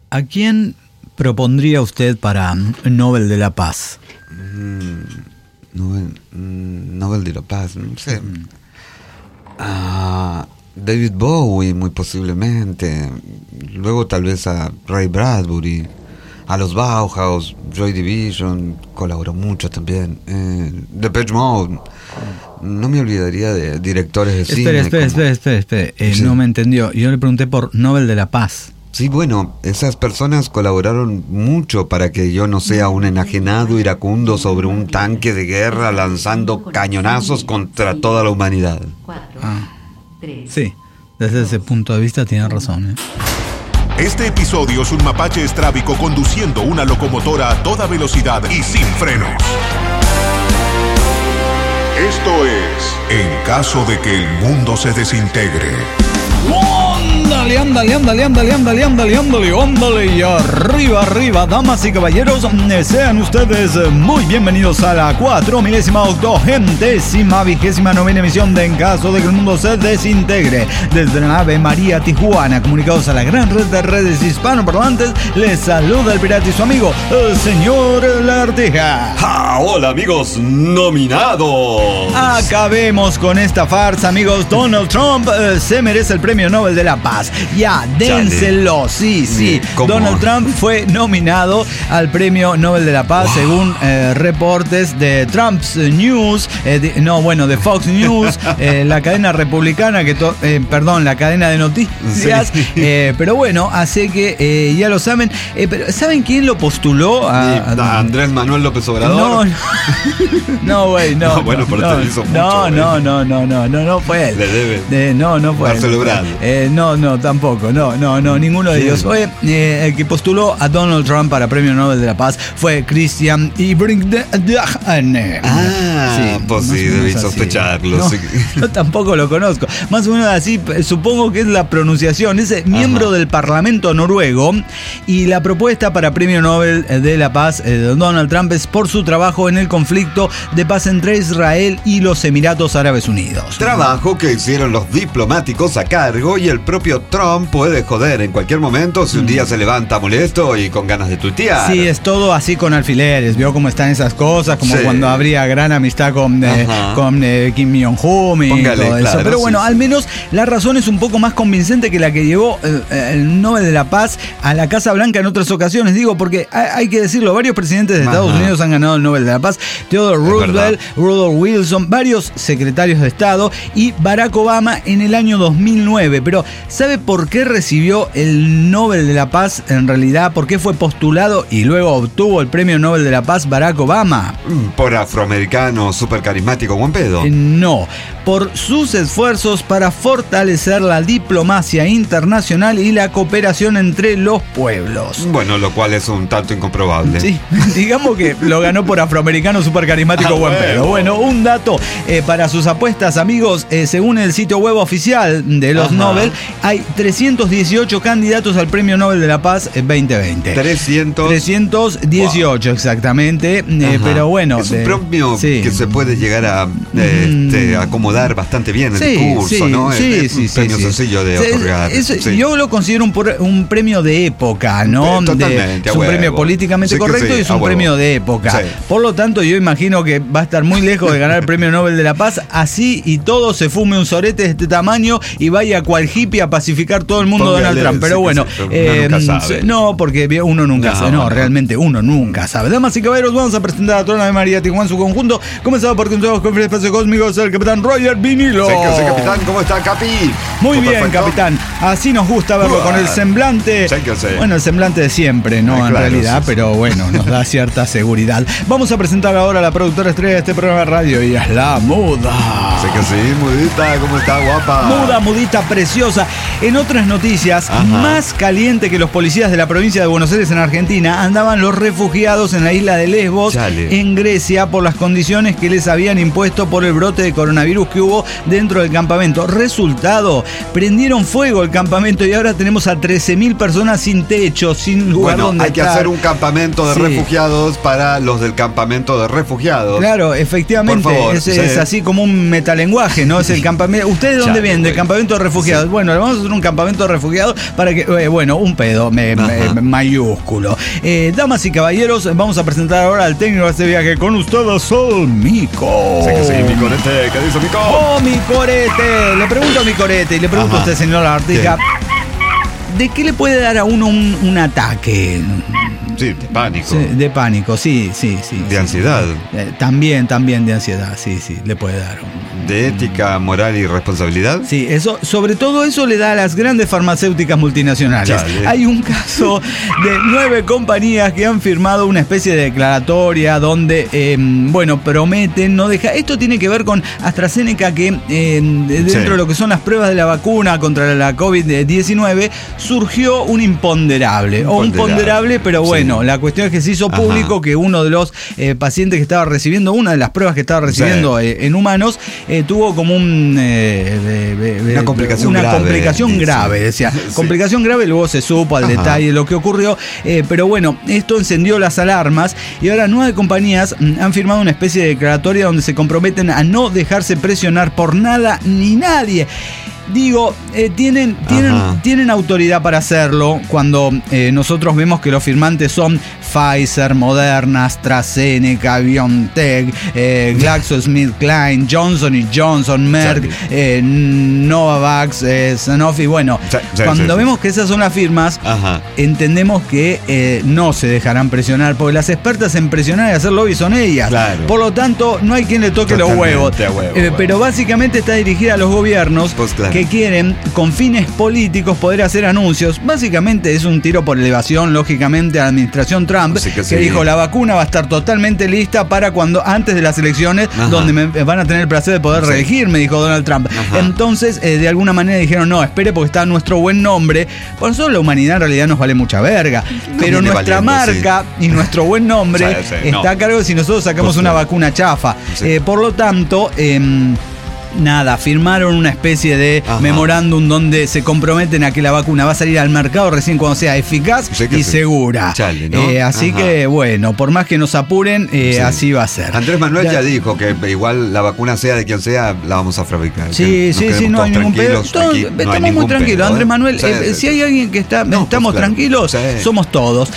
¿A quién propondría usted para Nobel de la Paz? Nobel de la Paz, no sé. David Bowie, muy posiblemente. Luego tal vez a Ray Bradbury, a los Bauhaus, Joy Division, colaboró mucho también. Depeche Mode. No me olvidaría de directores de cine. Espere. Sí. No me entendió. Yo le pregunté por Nobel de la Paz. Sí, bueno, esas personas colaboraron mucho para que yo no sea un enajenado iracundo sobre un tanque de guerra lanzando cañonazos contra toda la humanidad. Sí, desde ese punto de vista tiene razón. Este episodio es un mapache estrábico conduciendo una locomotora a toda velocidad y sin frenos. Esto es En caso de que el mundo se desintegre. Ándale, y arriba, damas y caballeros, sean ustedes muy bienvenidos a la 4.080.029ª emisión de En caso de que el mundo se desintegre. Desde la nave María Tijuana, comunicados a la gran red de redes hispanoparlantes, les saluda el pirata y su amigo, el señor Lagartija. Hola amigos nominados. Acabemos con esta farsa, amigos. Donald Trump se merece el premio Nobel de la Paz. Ya, dénselo. Sí. Donald Trump fue nominado al premio Nobel de la Paz, según reportes de Trump's News, de Fox News, la cadena republicana, la cadena de noticias. Sí. Pero bueno, así que ya lo saben. Pero ¿saben quién lo postuló? Andrés Manuel López Obrador. No, güey, no. Bueno, pero te hizo mucho. No fue él. Le debe. No fue Marcelo Ebrard. No, tampoco. No, ninguno de ellos. Fue el que postuló a Donald Trump para Premio Nobel de la Paz fue Christian Ebring-Dahne. Pues sí, debí sospecharlo. Yo tampoco lo conozco. Más o menos así, supongo que es la pronunciación. Es miembro del Parlamento noruego, y la propuesta para Premio Nobel de la Paz de Donald Trump es por su trabajo en el conflicto de paz entre Israel y los Emiratos Árabes Unidos. Trabajo que hicieron los diplomáticos a cargo, y el propio Trump puede joder en cualquier momento si un día se levanta molesto y con ganas de tuitear. Sí, es todo así con alfileres. Vio cómo están esas cosas, como cuando habría gran amistad con Kim Jong-un y todo eso. Pero bueno, al menos la razón es un poco más convincente que la que llevó el Nobel de la Paz a la Casa Blanca en otras ocasiones. Digo, porque hay que decirlo, varios presidentes de Estados Unidos han ganado el Nobel de la Paz. Theodore Roosevelt, Woodrow Wilson, varios secretarios de Estado, y Barack Obama en el año 2009. Pero ¿sabe por qué recibió el Nobel de la Paz en realidad? ¿Por qué fue postulado y luego obtuvo el premio Nobel de la Paz Barack Obama? Por afroamericano, súper carismático, buen pedo. No, por sus esfuerzos para fortalecer la diplomacia internacional y la cooperación entre los pueblos. Bueno, lo cual es un tanto incomprobable. Sí, digamos que lo ganó por afroamericano, súper carismático, buen pedo. Bueno, un dato para sus apuestas, amigos. Según el sitio web oficial de los Nobel, hay 318 candidatos al premio Nobel de la Paz 2020. 318, exactamente. Pero bueno. Es un premio que se puede llegar a acomodar bastante bien el discurso, ¿no? Es un premio sencillo de otorgar. Yo lo considero un premio de época, ¿no? Totalmente. Es un premio políticamente correcto y es un premio de época. Sí. Por lo tanto, yo imagino que va a estar muy lejos de ganar el premio Nobel de la Paz, así y todo se fume un sorete de este tamaño y vaya cual hippie a pacificar todo el mundo de Donald Trump. Pero bueno, no, porque uno nunca sabe. Realmente uno nunca sabe. Damas y caballeros, vamos a presentar a toda la María Tijuana en su conjunto, comenzado por todos con el espacio cósmico, el capitán Roger Vinilo. Sí, capitán, ¿cómo está, Capi? Muy bien, perfecto, capitán. Así nos gusta verlo con el semblante. Bueno, el semblante de siempre, ¿no? En realidad, pero bueno, nos da cierta seguridad. Vamos a presentar ahora a la productora estrella de este programa de radio, y es la Muda. Sí, Mudita, ¿cómo está, guapa? Mudita preciosa. En otras noticias, más caliente que los policías de la provincia de Buenos Aires en Argentina, andaban los refugiados en la isla de Lesbos, en Grecia, por las condiciones que les habían impuesto por el brote de coronavirus que hubo dentro del campamento. Resultado, prendieron fuego el campamento y ahora tenemos a 13.000 personas sin techo, sin lugar donde hay que hacer un campamento de refugiados para los del campamento de refugiados. Claro, efectivamente. Por favor, es así como un metalenguaje, ¿no? Es el campamento. ¿Ustedes de dónde vienen? Del campamento de refugiados. Sí. Bueno, le vamos a hacer un campamento de refugiados para que, un pedo mayúsculo. Damas y caballeros, vamos a presentar ahora al técnico de este viaje con ustedes, Sol Mico. Sí, mi corete. ¿Qué dice Mico? ¡Oh, mi corete! Le pregunto a mi corete y le pregunto a usted, señor Ártica. ¿De qué le puede dar a uno un ataque? Sí, de pánico. Sí, de pánico, sí. De ansiedad. También de ansiedad, sí, le puede dar. De ética, moral y responsabilidad. Sí, eso, sobre todo eso le da a las grandes farmacéuticas multinacionales. Chale. Hay un caso de 9 compañías que han firmado una especie de declaratoria donde, prometen no dejar. Esto tiene que ver con AstraZeneca, que dentro de lo que son las pruebas de la vacuna contra la COVID-19 surgió un imponderable, pero bueno, la cuestión es que se hizo público que uno de los pacientes que estaba recibiendo, una de las pruebas que estaba recibiendo en humanos, tuvo como una complicación grave, decía. Complicación grave, luego se supo al detalle lo que ocurrió, pero bueno, esto encendió las alarmas y ahora 9 compañías han firmado una especie de declaratoria donde se comprometen a no dejarse presionar por nada ni nadie. Digo, tienen autoridad para hacerlo cuando nosotros vemos que los firmantes son Pfizer, Moderna, AstraZeneca, BioNTech, GlaxoSmithKline, Johnson & Johnson, Merck, Novavax, Sanofi. Bueno, cuando vemos que esas son las firmas, entendemos que no se dejarán presionar, porque las expertas en presionar y hacer lobby son ellas. Claro. Por lo tanto, no hay quien le toque los huevos. Pero básicamente está dirigida a los gobiernos que quieren, con fines políticos, poder hacer anuncios. Básicamente es un tiro por elevación, lógicamente, a la administración Trump, que dijo: la vacuna va a estar totalmente lista para antes de las elecciones, donde me van a tener el placer de poder reelegir, me dijo Donald Trump. Entonces, de alguna manera dijeron: no, espere, porque está nuestro buen nombre. Por eso la humanidad en realidad nos vale mucha verga. Pero nuestra marca y nuestro buen nombre está a cargo de si nosotros sacamos una vacuna chafa. Por lo tanto, firmaron una especie de memorándum donde se comprometen a que la vacuna va a salir al mercado recién cuando sea eficaz y segura. Chale, ¿no? Así que, bueno, por más que nos apuren, así va a ser. Andrés Manuel ya dijo que igual la vacuna sea de quien sea, la vamos a fabricar. Sí, no hay ningún pedo. Estamos muy tranquilos, Andrés Manuel. Si hay alguien que estamos tranquilos, somos todos.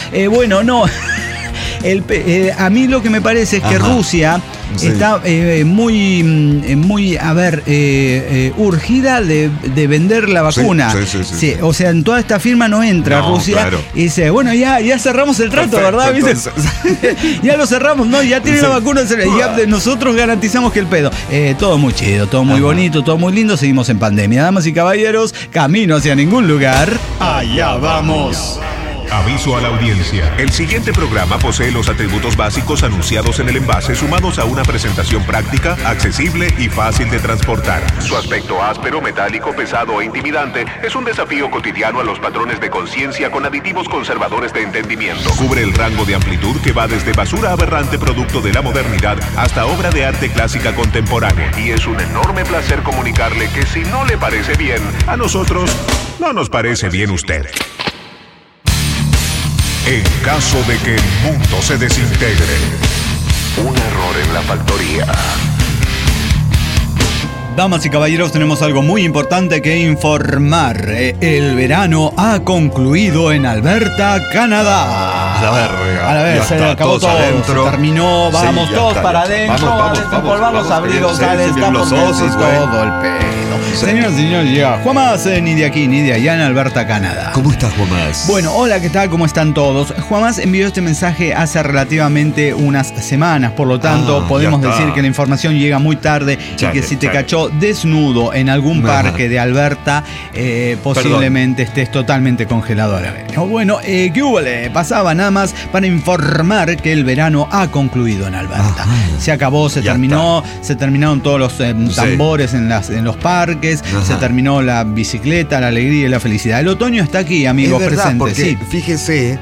A mí lo que me parece es que Rusia está muy urgida de vender la vacuna. Sí. O sea, en toda esta firma no entra Rusia. Claro. Y dice: bueno, ya cerramos el trato, ¿verdad? Ya lo cerramos, ¿no? Ya tiene la vacuna, ya nosotros garantizamos que el pedo. Todo muy chido, todo muy bonito, todo muy lindo. Seguimos en pandemia. Damas y caballeros, camino hacia ningún lugar. Allá vamos. Aviso a la audiencia. El siguiente programa posee los atributos básicos anunciados en el envase, sumados a una presentación práctica, accesible y fácil de transportar. Su aspecto áspero, metálico, pesado e intimidante es un desafío cotidiano a los patrones de conciencia con aditivos conservadores de entendimiento. Cubre el rango de amplitud que va desde basura aberrante producto de la modernidad hasta obra de arte clásica contemporánea. Y es un enorme placer comunicarle que si no le parece bien, a nosotros no nos parece bien usted. En caso de que el mundo se desintegre, un error en la factoría. Damas y caballeros, tenemos algo muy importante que informar. El verano ha concluido en Alberta, Canadá. A la vez, se acabó todo, adentro. Se terminó, vamos todos para adentro, vamos, desempolvar los abrigos, calentamos todo el pedo. Señor, llega Juanmás, ni de aquí ni de allá, en Alberta, Canadá. ¿Cómo estás, Juanmás? Bueno, hola, ¿qué tal? ¿Cómo están todos? Juanmás envió este mensaje hace relativamente unas semanas, por lo tanto, podemos decir que la información llega muy tarde y que si te cachó desnudo en algún parque de Alberta, posiblemente estés totalmente congelado a la vez. Bueno, ¿qué hubo? Pasaba nada más para informar que el verano ha concluido en Alberta. Se acabó, se terminaron todos los tambores en los parques, se terminó la bicicleta, la alegría y la felicidad. El otoño está aquí, amigos, presentes. Porque fíjese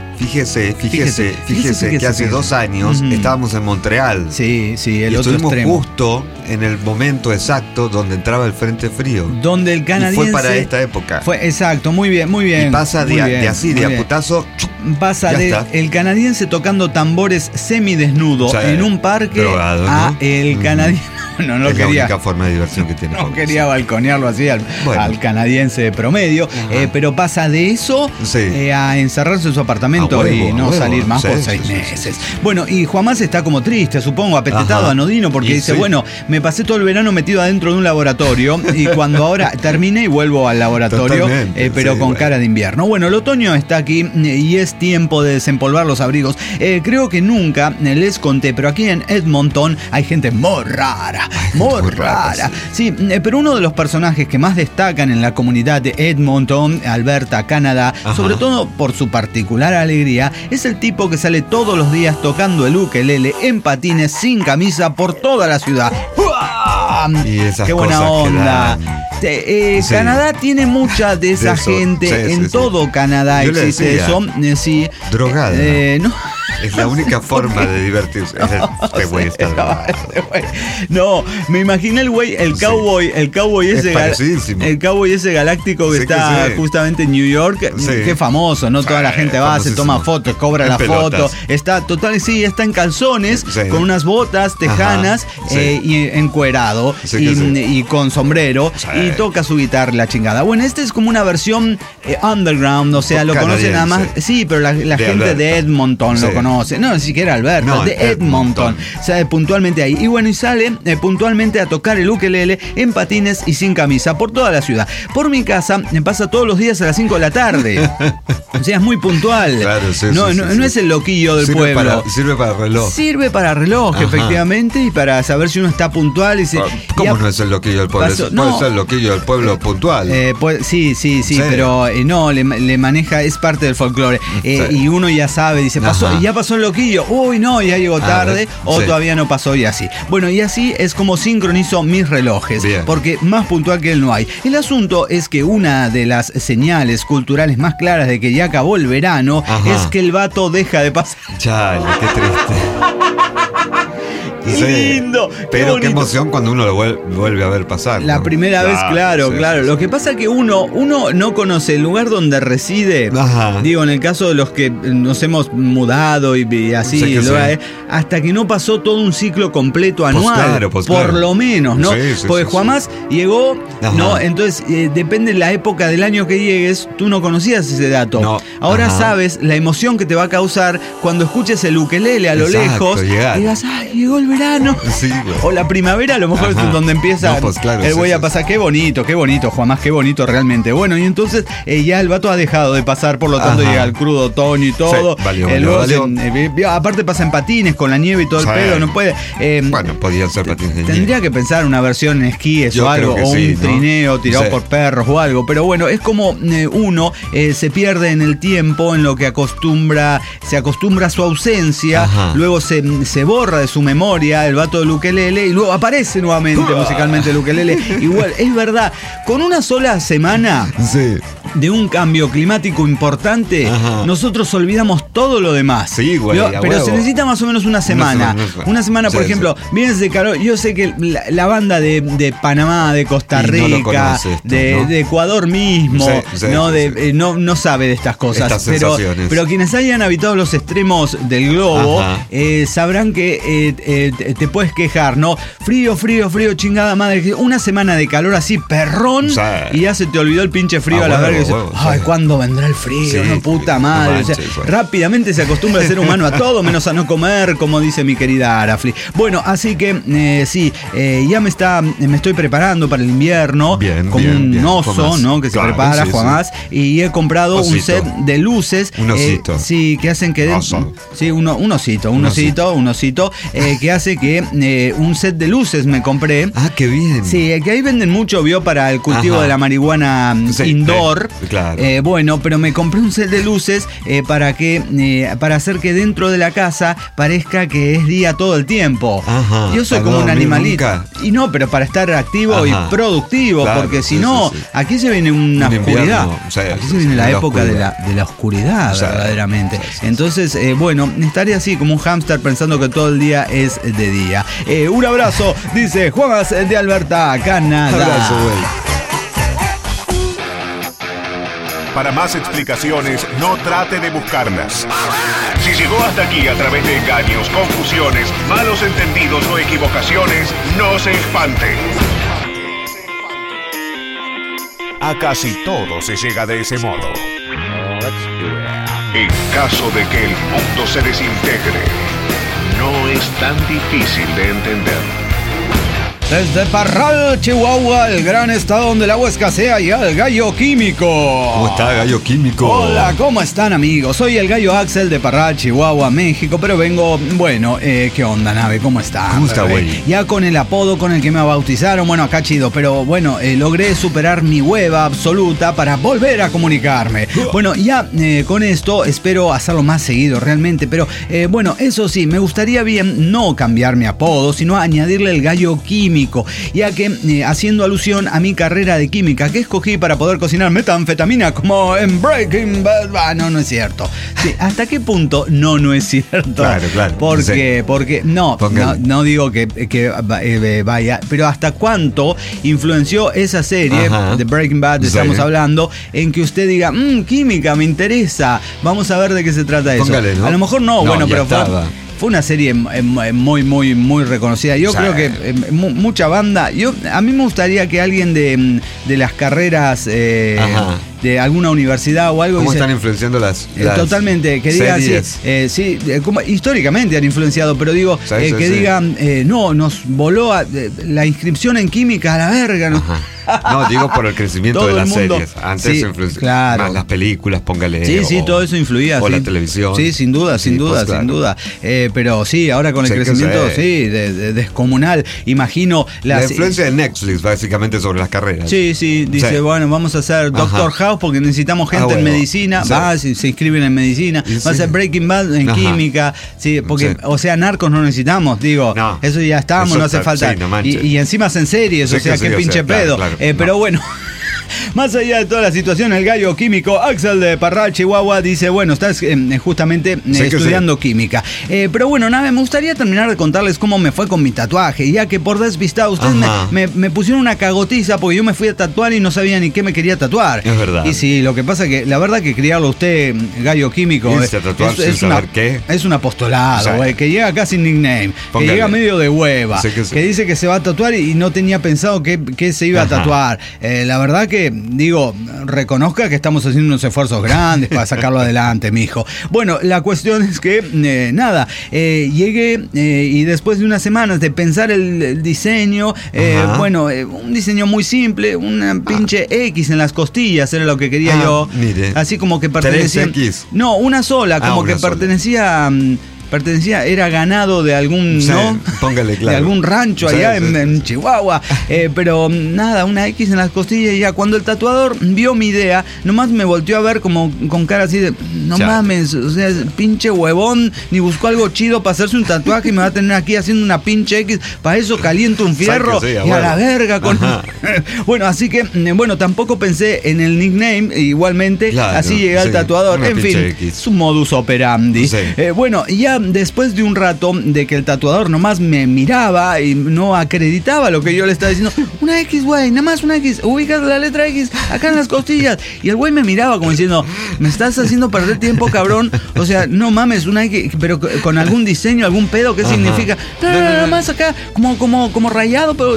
que hace 2 años estábamos en Montreal. Sí, el y otro estuvimos extremo. Justo en el momento exacto donde entraba el frente frío. Donde el canadiense... Y fue para esta época. Fue, exacto, muy bien. Y pasa de putazo... Pasa el canadiense tocando tambores semidesnudo en un parque drogado, ¿no? El canadiense... no lo es quería. la única forma de diversión que tiene. No quería balconearlo así al canadiense de promedio, pero pasa de eso a encerrarse en su apartamento y no salir más por 6 meses. Bueno, y Juanmás está como triste, supongo, apetetado, anodino, porque dice, bueno, me pasé todo el verano metido adentro de un laboratorio y cuando ahora terminé y vuelvo al laboratorio, pero con cara de invierno. Bueno, el otoño está aquí y es tiempo de desempolvar los abrigos. Creo que nunca les conté, pero aquí en Edmonton hay gente muy rara, muy rara. Sí, pero uno de los personajes que más destacan en la comunidad de Edmonton, Alberta, Canadá, sobre todo por su particular alegría, es el tipo que sale todos los días tocando el ukelele en patines sin camisa por toda la ciudad. Y esas ¡qué buena onda! Canadá tiene mucha de esa gente. En todo Canadá existe eso. Drogada. No. Es la única forma de divertirse. Este güey está drogado. No, me imaginé el cowboy ese galáctico que está justamente en New York, que es famoso, ¿no? Toda la gente va, se toma fotos, cobra la foto. Está está en calzones, con unas botas tejanas y encuerado y con sombrero y toca su guitarra, la chingada. Bueno, este es como una versión underground, o sea, lo conocen nada más. Sí, pero la gente de Edmonton lo conoce. No, ni siquiera Alberta, de Edmonton. Sale puntualmente ahí. Y bueno, y sale puntualmente a tocar el ukelele en patines y sin camisa por toda la ciudad. Por mi casa me pasa todos los días a las 5 de la tarde. O sea, es muy puntual. Claro, no es el loquillo del pueblo. Sirve para reloj. Sirve para reloj, efectivamente, y para saber si uno está puntual. ¿Cómo no es el loquillo del pueblo? Puede ser el loquillo del pueblo puntual. Sí, pero no, le maneja, es parte del folclore. Y uno ya sabe, dice, ya pasó el loquillo, uy no, ya llegó tarde, todavía no pasó y así. Bueno, y así es como sincronizo mis relojes, porque más puntual que él no hay. El asunto es que una de las señales culturales más claras de que ya acabó el verano es que el vato deja de pasar. Chale, qué triste. ¡Qué lindo! Pero qué emoción cuando uno lo vuelve a ver pasar. La primera vez, claro. Lo que pasa es que uno no conoce el lugar donde reside. Digo, en el caso de los que nos hemos mudado y así, hasta que no pasó todo un ciclo completo anual. Por lo menos, ¿no? Porque Juanmás llegó, ¿no? Entonces, depende de la época del año que llegues, tú no conocías ese dato. No. Ahora sabes la emoción que te va a causar cuando escuches el ukelele a lo lejos. Y digas, llegó el verano. O la primavera, a lo mejor es donde empieza el voy a pasar. Qué bonito, Juanmás, qué bonito realmente. Bueno, y entonces ya el vato ha dejado de pasar, por lo tanto llega el crudo otoño y todo. Valió. Aparte pasa en patines con la nieve y todo el pedo, no puede. Bueno, podían ser patines de nieve. Tendría que pensar una versión en esquíes o algo, o un trineo tirado por perros o algo. Pero bueno, es como uno se pierde en el tiempo, en lo que se acostumbra a su ausencia, luego se borra de su memoria el vato del ukelele y luego aparece nuevamente musicalmente el ukelele. Igual, es verdad, con una sola semana de un cambio climático importante, nosotros olvidamos todo lo demás. Pero se necesita más o menos una semana. Una semana, por ejemplo, vienes de calor. Yo sé que la banda de Panamá, de Costa Rica, de Ecuador mismo, no sabe de estas cosas. Pero quienes hayan habitado los extremos del globo sabrán que te puedes quejar, ¿no? Frío, chingada madre. Una semana de calor así, perrón, y ya se te olvidó el pinche frío a la verga. ¿Cuándo vendrá el frío? No, puta madre. Rápidamente se acostumbra el ser humano a todo, menos a no comer, como dice mi querida Arafli. Bueno, así que ya me estoy preparando para el invierno, como un oso, ¿no? Que se prepara, Juanmás. Y he comprado un set de luces. Un osito. Que hacen que... un osito, que hace que un set de luces me compré. Qué bien. Sí, que ahí venden mucho, para el cultivo de la marihuana indoor. Bueno, pero me compré un set de luces para hacer que dentro de la casa parezca que es día todo el tiempo. Yo soy como un animalito. Y no, pero para estar activo y productivo, porque si no, aquí se viene una oscuridad. Aquí se viene la época de la oscuridad, verdaderamente. Entonces, bueno, estaré así como un hámster pensando que todo el día es de día. Un abrazo, dice Juanmás de Alberta, Canadá. Abrazo, güey. Para más explicaciones, no trate de buscarlas. Si Si llegó hasta aquí a través de engaños, confusiones, malos entendidos o equivocaciones, no se espante. A casi todo se llega de ese modo. En caso de que el mundo se desintegre, no es tan difícil de entender. Desde Parral, Chihuahua, el gran estado donde el agua escasea, y el Gallo Químico. ¿Cómo está, Gallo Químico? Hola, ¿cómo están, amigos? Soy el Gallo Axel de Parral, Chihuahua, México, pero vengo, bueno, ¿qué onda, nave? ¿Cómo está? ¿Cómo está, güey? Ya con el apodo con el que me bautizaron, bueno, acá chido, pero bueno, logré superar mi hueva absoluta para volver a comunicarme. Bueno, ya con esto espero hacerlo más seguido, realmente, pero bueno, eso sí, me gustaría bien no cambiar mi apodo, sino añadirle el Gallo Químico, ya que haciendo alusión a mi carrera de química que escogí para poder cocinar metanfetamina como en Breaking Bad. No es cierto. Sí, ¿hasta qué punto no es cierto? Claro. Porque no digo que vaya, pero ¿hasta cuánto influenció esa serie de Breaking Bad, estamos hablando, en que usted diga, química, me interesa, vamos a ver de qué se trata eso? Póngale, ¿no? A lo mejor no, bueno, pero fue una serie muy reconocida. Yo creo que mucha banda. A mí me gustaría que alguien de las carreras de alguna universidad o algo. ¿Cómo están influenciando las totalmente, que digan sí, como históricamente han influenciado, pero digo, digan, no, nos voló la inscripción en química a la verga, ¿no? No, digo por el crecimiento de las series. Antes influenció claro. Las películas, póngale. Sí, todo eso influía. O la televisión. Sí, sin duda. Pero sí, ahora con el crecimiento, descomunal. Imagino la influencia de Netflix, básicamente, sobre las carreras. Sí, dice, bueno, vamos a hacer Doctor House porque necesitamos gente en medicina. Se inscriben en medicina. Va a ser Breaking Bad en química. Sí, porque, o sea, narcos no necesitamos, digo. No, eso ya estamos, no hace falta. Y encima hacen series, o sea, qué pinche pedo. Claro. Pero bueno, más allá de toda la situación, el Gallo Químico, Axel de Parral, Chihuahua, dice, bueno, estás justamente estudiando química. Pero bueno, nave, me gustaría terminar de contarles cómo me fue con mi tatuaje, ya que por despistado ustedes me pusieron una cagotiza porque yo me fui a tatuar y no sabía ni qué me quería tatuar. Es verdad. Y sí, lo que pasa que la verdad que criarlo usted, Gallo Químico, es un apostolado, güey, que llega acá sin nickname, que llega medio de hueva, que dice que se va a tatuar y no tenía pensado que se iba a tatuar. La verdad que, digo, reconozca que estamos haciendo unos esfuerzos grandes para sacarlo adelante, mijo. Bueno, la cuestión es que, llegué y después de unas semanas de pensar el diseño, un diseño muy simple, una pinche X en las costillas era lo que quería yo. Mire. Así como que pertenecía... 3X. No, una sola, como que pertenecía, era ganado de algún, ¿no? Póngale, claro. De algún rancho allá en Chihuahua. Pero nada, una X en las costillas. Y ya cuando el tatuador vio mi idea, nomás me volteó a ver como con cara así de, no mames, o sea, pinche huevón, ni buscó algo chido para hacerse un tatuaje y me va a tener aquí haciendo una pinche X. Para eso caliento un fierro a la verga. Bueno, así que, tampoco pensé en el nickname, igualmente, así llegué al tatuador. En fin, X. Su modus operandi. Ya después de un rato de que el tatuador nomás me miraba y no acreditaba lo que yo le estaba diciendo, una X, güey, nada más una X, ubicas la letra X acá en las costillas, y el güey me miraba como diciendo, me estás haciendo perder tiempo, cabrón, o sea, no mames, una X, pero con algún diseño, algún pedo, ¿qué significa? No, nada más acá, como rayado, pero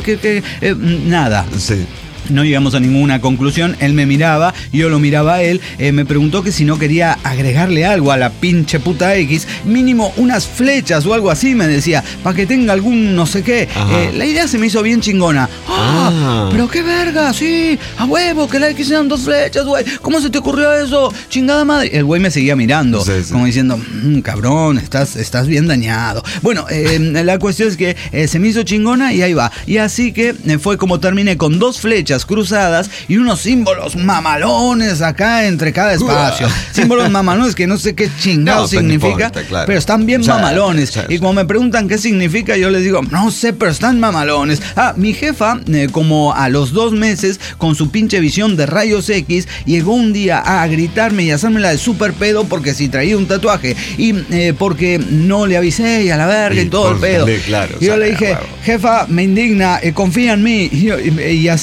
nada. Sí. No llegamos a ninguna conclusión, él me miraba, yo lo miraba a él, me preguntó que si no quería agregarle algo a la pinche puta X, mínimo unas flechas o algo así, me decía, para que tenga algún no sé qué. La idea se me hizo bien chingona. Pero qué verga, sí, a huevo, que la X sean 2 flechas, güey, ¿cómo se te ocurrió eso? Chingada madre. El güey me seguía mirando, como diciendo, cabrón, estás bien dañado. Bueno, la cuestión es que se me hizo chingona y ahí va. Y así que fue como terminé con 2 flechas cruzadas y unos símbolos mamalones acá entre cada espacio. Símbolos mamalones que no sé qué chingados significa, pero están bien mamalones. Y cuando me preguntan qué significa, yo les digo, no sé, pero están mamalones. Mi jefa, como a los 2 meses, con su pinche visión de rayos X, llegó un día a gritarme y a hacerme la de súper pedo porque si traía un tatuaje y porque no le avisé y a la verga y todo el pedo. Y yo le dije, jefa, me indigna, confía en mí y así.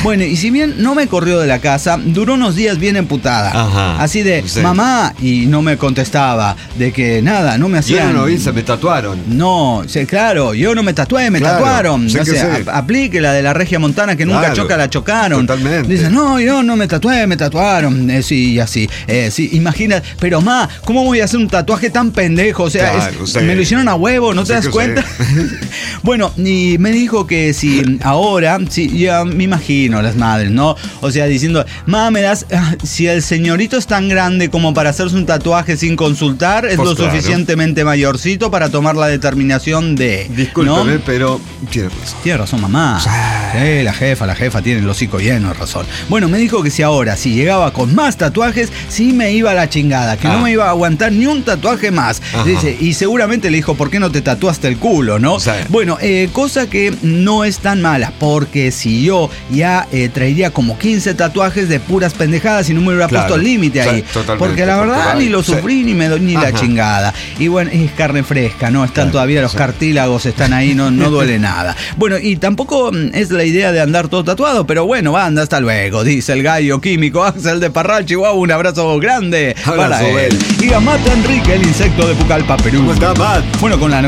Bueno, y si bien no me corrió de la casa, duró unos días bien emputada. Ajá. Así de, mamá, y no me contestaba, de que nada, no me hacían... Yo no hice, me tatuaron. No, claro, yo no me tatué, me tatuaron. Aplique la de la Regia Montana, que nunca choca, la chocaron. Totalmente. Dice, no, yo no me tatué, me tatuaron. Sí, y así. Sí, imagina, pero ma, ¿cómo voy a hacer un tatuaje tan pendejo? O sea, me lo hicieron a huevo, ¿no te das cuenta? Bueno, y me dijo que si ahora, sí, ya me imagino las madres, ¿no? O sea, diciendo, ma, me das, si el señorito es tan grande como para hacerse un tatuaje sin consultar, es pues lo suficientemente mayorcito para tomar la determinación de... Discúlpeme, ¿no? Pero tiene razón. Tiene razón, mamá. Sí, la jefa tiene el hocico lleno de razón. Bueno, me dijo que si ahora, si llegaba con más tatuajes, sí me iba a la chingada, que no me iba a aguantar ni un tatuaje más. Dice, y seguramente le dijo, ¿por qué no te tatuaste el culo, no? Sí. Bueno, cosa que no es tan mala, porque si yo ya traería como 15 tatuajes de puras pendejadas y no me hubiera puesto el límite ahí. Porque la verdad ni lo sufrí ni la chingada. Y bueno, es carne fresca, ¿no? Están todavía los cartílagos, están ahí, no duele nada. Bueno, y tampoco es la idea de andar todo tatuado, pero bueno, banda, hasta luego, dice el gallo químico Axel de Parral, Chihuahua. Un abrazo grande para él. Y a Matt Enrique, el insecto de Pucallpa, Perú. ¿Cómo está, Matt? Bueno, con la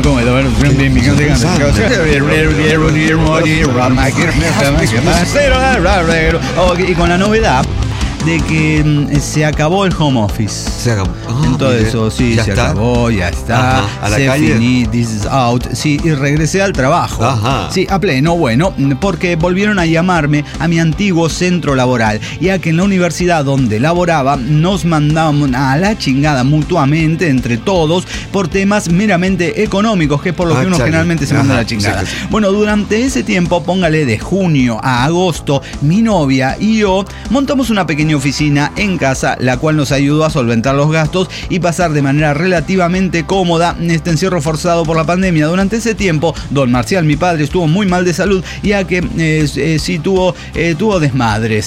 y con la novedad de que se acabó el home office. Se acabó. Entonces eso, sí, se acabó, ya está. A la calle. Finí, this is out. Sí, y regresé al trabajo. Ajá. Sí, a pleno, bueno, porque volvieron a llamarme a mi antiguo centro laboral, ya que en la universidad donde laboraba nos mandaban a la chingada mutuamente entre todos por temas meramente económicos, que es por lo que uno generalmente se manda a la chingada. Sí. Bueno, durante ese tiempo, póngale de junio a agosto, mi novia y yo montamos una pequeña oficina en casa, la cual nos ayudó a solventar los gastos y pasar de manera relativamente cómoda este encierro forzado por la pandemia. Durante ese tiempo, don Marcial, mi padre, estuvo muy mal de salud, ya que sí tuvo desmadres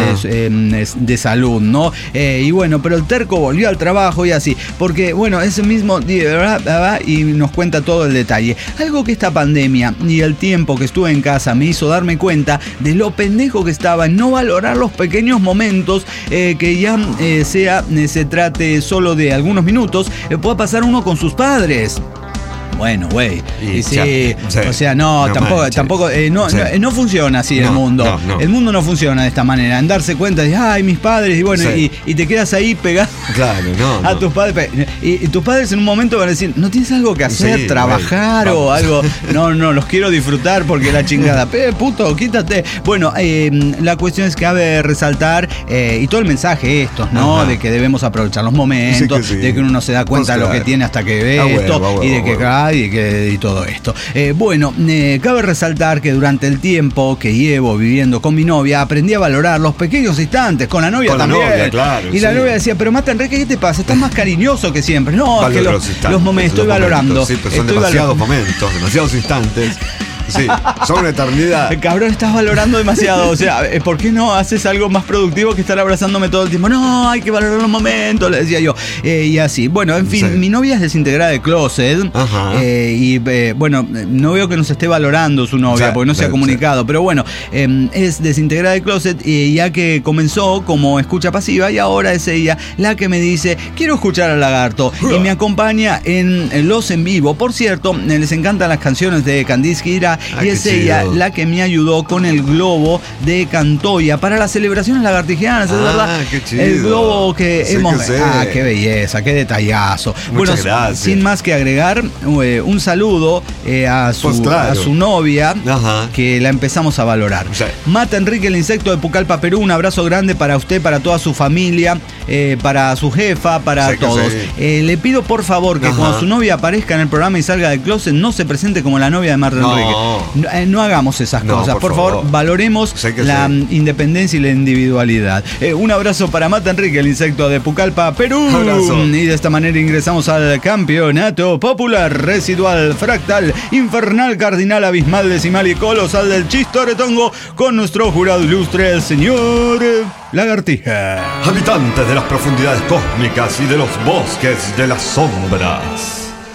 de salud, ¿no? Y bueno, pero el terco volvió al trabajo y así, porque bueno, ese mismo día, y nos cuenta todo el detalle. Algo que esta pandemia y el tiempo que estuve en casa me hizo darme cuenta de lo pendejo que estaba en no valorar los pequeños momentos, que ya se trate solo de algunos minutos, pueda pasar uno con sus padres. Bueno, güey. Sí, o sea, tampoco funciona así el mundo. No. El mundo no funciona de esta manera. En darse cuenta de, ay, mis padres, y bueno, y te quedas ahí pegado a tus padres. Y tus padres en un momento van a decir, ¿no tienes algo que hacer? ¿Trabajar o algo? No, los quiero disfrutar porque la chingada. Puto, quítate. Bueno, la cuestión es que cabe resaltar, y todo el mensaje estos, ¿no? De que debemos aprovechar los momentos, de que uno no se da cuenta de lo que tiene hasta que ve esto, y de que y todo esto. Bueno, cabe resaltar que durante el tiempo que llevo viviendo con mi novia, aprendí a valorar los pequeños instantes, con la novia también. Y la novia decía, pero Matt Enrique, ¿qué te pasa? Estás más cariñoso que siempre. No, es que los momentos, estoy valorando. Sí, pero son demasiados momentos, demasiados instantes. Sí, son una eternidad. Cabrón, estás valorando demasiado. O sea, ¿por qué no haces algo más productivo que estar abrazándome todo el tiempo? No, hay que valorar los momentos, le decía yo. Y así. Bueno, en fin, mi novia es desintegrada de closet. Bueno, no veo que nos esté valorando su novia, porque no se ha comunicado. Pero bueno, es desintegrada de closet, ya que comenzó como escucha pasiva y ahora es ella la que me dice, quiero escuchar al Lagarto. Y me acompaña en los en vivo. Por cierto, les encantan las canciones de Candice Gira. Y es ella la que me ayudó con el globo de Cantoya para las celebraciones lagartijanas, es verdad. Qué chido. El globo que hemos... qué belleza, qué detallazo. Muchas gracias. Sin más que agregar, un saludo a su novia, que la empezamos a valorar. Matt Enrique, el insecto de Pucallpa, Perú, un abrazo grande para usted, para toda su familia, para su jefa, para todos. Le pido por favor que cuando su novia aparezca en el programa y salga del closet, no se presente como la novia de Matt Enrique. No hagamos esas cosas, por favor, valoremos la independencia y la individualidad. Un abrazo para Matt Enrique, el insecto de Pucallpa, Perú. Y de esta manera ingresamos al campeonato popular, residual, fractal, infernal, cardinal, abismal, decimal y colosal del Chistoretongo, con nuestro jurado ilustre, el señor Lagartija. Habitantes de las profundidades cósmicas y de los bosques de las sombras,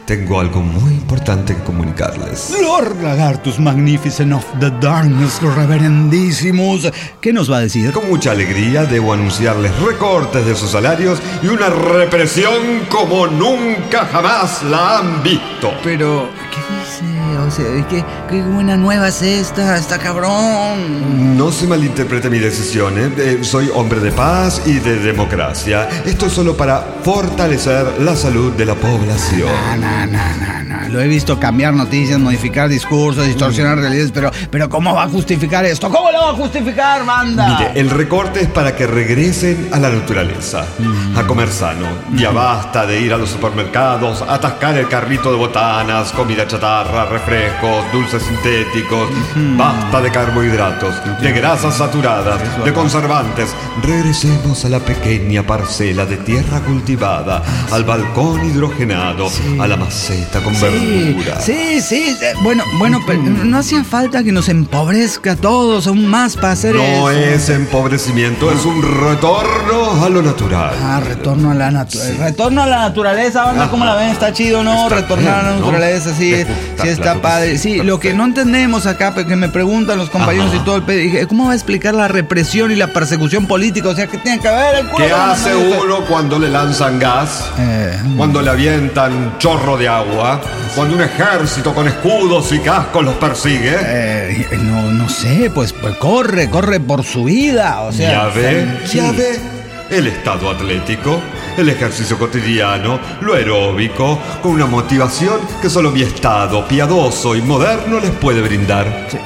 tengo algo muy importante que comunicarles. Lord Lagartus Magnificent of the Darkness, reverendísimos. ¿Qué nos va a decir? Con mucha alegría debo anunciarles recortes de sus salarios y una represión como nunca jamás la han visto. Pero, ¿qué dice? O sea, ¿qué buena nueva es esta? Está cabrón. No se malinterprete mi decisión, soy hombre de paz y de democracia. Esto es solo para fortalecer la salud de la población. No. Lo he visto cambiar noticias, modificar discursos, distorsionar realidades, pero ¿cómo va a justificar esto? ¿Cómo lo va a justificar, banda? Mire, el recorte es para que regresen a la naturaleza, a comer sano. Ya basta de ir a los supermercados, atascar el carrito de botanas, comida chatarra, refrescos, dulces sintéticos. Basta de carbohidratos, de grasas saturadas, de conservantes. Regresemos a la pequeña parcela de tierra cultivada, al balcón hidrogenado, a la maceta con verduras. Sí. Bueno, pero no hacía falta que nos empobrezca a todos aún más para hacer eso. No es empobrecimiento, es un retorno a lo natural. Retorno a la naturaleza. Sí. Retorno a la naturaleza, banda, ¿cómo la ven? Está chido, ¿no? Retornar a la naturaleza, sí está padre. Sí, lo que no entendemos acá, porque me preguntan los compañeros y todo el pedo, ¿cómo va a explicar la represión y la persecución política? O sea, ¿qué tiene que ver el culo? ¿Qué hace uno cuando le lanzan gas? Cuando le avientan un chorro de agua, cuando un ejército con escudos y cascos los persigue. No sé, pues corre por su vida. O sea, ya ve. El estado atlético, el ejercicio cotidiano, lo aeróbico, con una motivación que solo mi estado piadoso y moderno les puede brindar.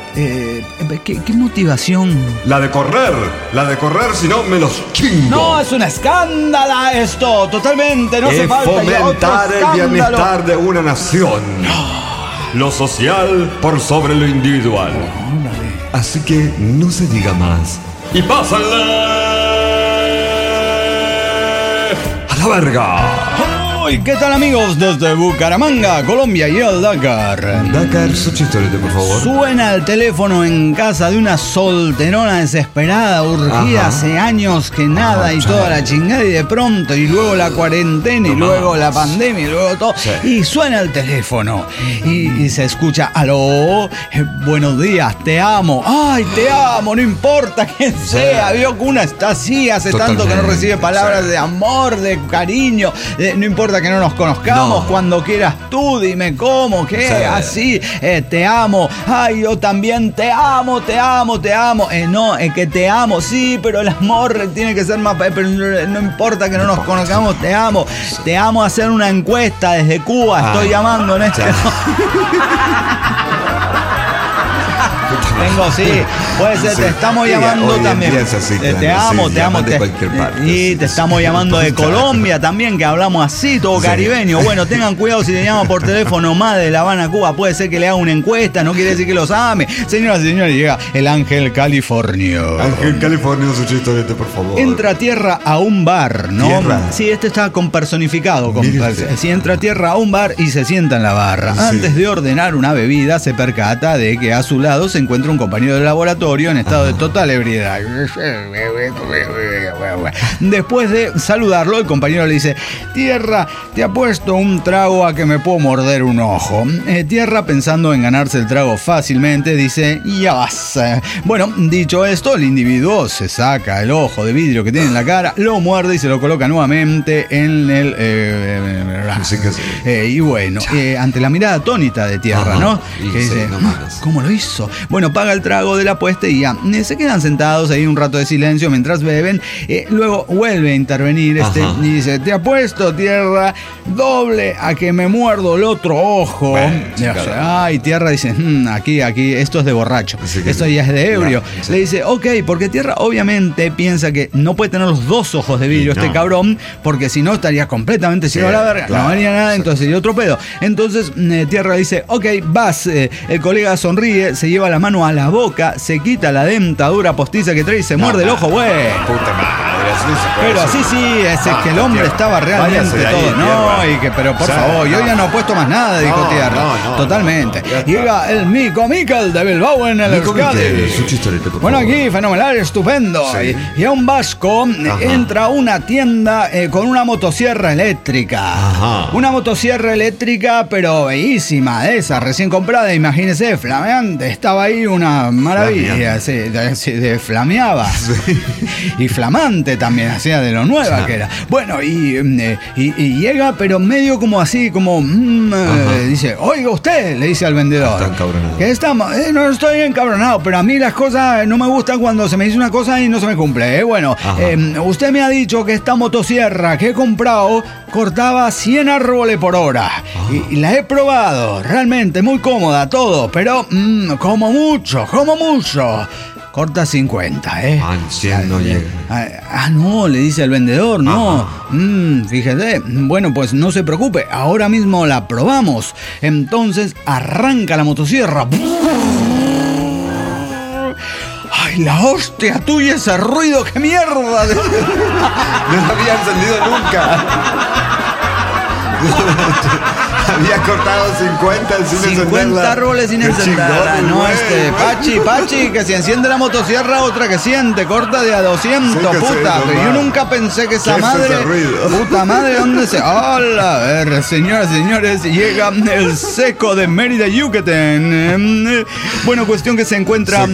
¿Qué motivación? La de correr, si no me los chingo. No, es un escándalo esto, totalmente, no hace falta. Fomentar el bienestar de una nación. Lo social por sobre lo individual. Así que no se diga más. Y pásenle a la verga. ¿Qué tal, amigos? Desde Bucaramanga, Colombia y el Dakar. Dakar, su chistorete, por favor. Suena el teléfono en casa de una solterona desesperada, urgida hace años que nada y toda la chingada, y de pronto, y luego la cuarentena, y luego la pandemia, y luego todo. Sí. Y suena el teléfono y se escucha: aló, buenos días, te amo. Ay, te amo, no importa quién sea. Vio que una está así, hace tanto que no recibe palabras de amor, de cariño, no importa que no nos conozcamos, cuando quieras tú, dime cómo, qué, así, te amo, ay, yo también te amo, no, es que te amo, sí, pero el amor tiene que ser más, pero no importa que no nos conozcamos, te amo, hacer una encuesta desde Cuba, estoy llamando en este Tengo, puede ser, te estamos llamando también. Te amo. Y te estamos llamando de Colombia también, que hablamos así, todo caribeño. Bueno, tengan cuidado si te llaman por teléfono más de La Habana, Cuba. Puede ser que le haga una encuesta, no quiere decir que los ame. Señoras y señores, llega el Ángel Californio. Ángel Californio, su chistorete, por favor. Entra a tierra a un bar, ¿no? ¿Tierra? Sí, este está personificado. Si entra a tierra a un bar y se sienta en la barra. Antes de ordenar una bebida, se percata de que a su lado se encuentra un compañero de laboratorio en estado de total ebriedad. Después de saludarlo, el compañero le dice: Tierra, te apuesto un trago a que me puedo morder un ojo. Tierra, pensando en ganarse el trago fácilmente, dice: ya vas. Bueno, dicho esto, el individuo se saca el ojo de vidrio que tiene en la cara, lo muerde y se lo coloca nuevamente en el... y bueno, ante la mirada atónita de Tierra, ¿no? Que dice: ¿cómo lo hizo? Bueno, paga el trago de la apuesta y ya. Se quedan sentados ahí un rato de silencio mientras beben. Luego vuelve a intervenir y dice: te apuesto, Tierra, doble a que me muerdo el otro ojo. Bueno, y Tierra dice: aquí, esto es de borracho. Esto ya es de ebrio. Le dice: ok, porque Tierra obviamente piensa que no puede tener los dos ojos de vidrio este cabrón, porque si no estaría completamente ciego a la verga. No haría nada, entonces sería otro pedo. Entonces Tierra dice: ok, vas. El colega sonríe, se lleva la mano a la boca, se quita la dentadura postiza que trae y se muerde el ojo, güey. Puta madre. Pero así sí, es que el hombre estaba realmente todo. No, y que, pero por favor, yo ya no apuesto más nada, dijo Tierra. Totalmente. Llega el Mico Miquel de Bilbao en el Euskadi. Bueno, aquí, fenomenal, estupendo. Y a un vasco entra a una tienda con una motosierra eléctrica. Una motosierra eléctrica, pero bellísima, esa, recién comprada, imagínese, flameante. Estaba ahí una maravilla, se flameaba. Y flamante también, hacía de lo nueva que era. Bueno, y llega, pero medio como así, como dice, oiga usted, le dice al vendedor. Está encabronado. Que estamos, no estoy encabronado, pero a mí las cosas no me gustan cuando se me dice una cosa y no se me cumple. Bueno, usted me ha dicho que esta motosierra que he comprado cortaba 100 árboles por hora. Y la he probado, realmente muy cómoda, todo, pero como mucho. Corta 50, No llega. No, le dice el vendedor, no. Fíjese, bueno, pues no se preocupe, ahora mismo la probamos. Entonces arranca la motosierra. ¡Ay, la hostia tuya, ese ruido, qué mierda! No la había encendido nunca. Había cortado 50 árboles sin encenderla. No, Pachi, que si enciende la motosierra, otra que siente, corta de a 200, puta. Pero yo nunca pensé que esa madre, puta madre, ¿dónde se...? Hola, a ver, señoras y señores, llega el seco de Mérida, Yucatán. Bueno, cuestión que se encuentra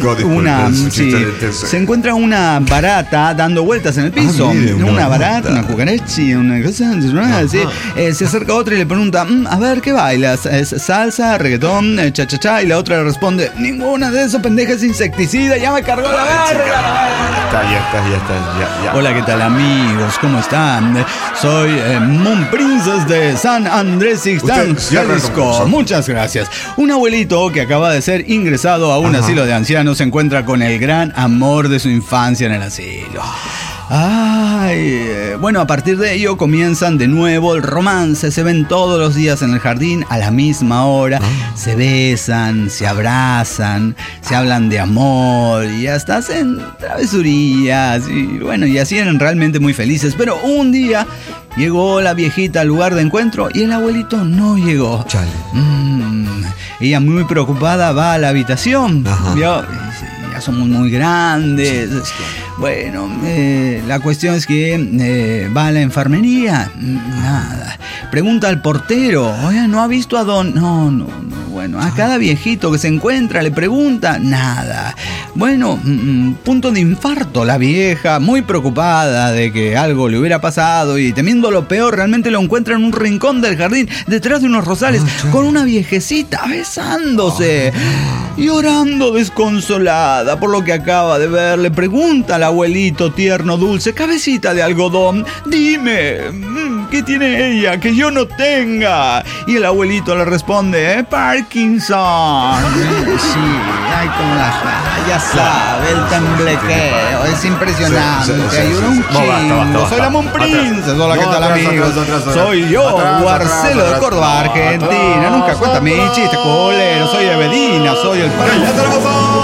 una barata dando vueltas en el piso. Una barata, una cucarachi, una cosa así. Se acerca otra y le pregunta, a ver, ¿qué bailas? ¿Es salsa, reggaetón, cha-cha-cha? Y la otra le responde, ninguna de esos pendejas insecticida, ya me cargó la verga. Ya. Hola, ¿qué tal, amigos? ¿Cómo están? Soy Moon Princess de San Andrés Ixtán, Jalisco. Muchas gracias. Un abuelito que acaba de ser ingresado a un asilo de ancianos se encuentra con el gran amor de su infancia en el asilo. Bueno, a partir de ello comienzan de nuevo el romance. Se ven todos los días en el jardín a la misma hora. Se besan, se abrazan, se hablan de amor y hasta hacen travesurías. Y bueno, y así eran realmente muy felices. Pero un día llegó la viejita al lugar de encuentro y el abuelito no llegó. Chale. Ella muy preocupada va a la habitación. Ya somos muy grandes. Bueno, la cuestión es que va a la enfermería. Nada. Pregunta al portero. Oye, ¿no ha visto a don...? No. Bueno, a cada viejito que se encuentra le pregunta. Nada. Bueno, punto de infarto. La vieja, muy preocupada de que algo le hubiera pasado y temiendo lo peor, realmente lo encuentra en un rincón del jardín, detrás de unos rosales, con una viejecita besándose, llorando desconsolada por lo que acaba de ver. Le pregunta al abuelito tierno, dulce, cabecita de algodón, dime, ¿qué tiene ella que yo no tenga? Y el abuelito le responde, Parkinson. Sí, ay, como ya sabe, el temblequeo, es impresionante, ayuda un chingo. Soy la Moon Princess. Hola, ¿qué tal, amigos? Soy yo, Marcelo de Córdoba, Argentina. Nunca cuenta mi chiste, culero. Soy de Medina, soy el padre. ¡Ya tenemos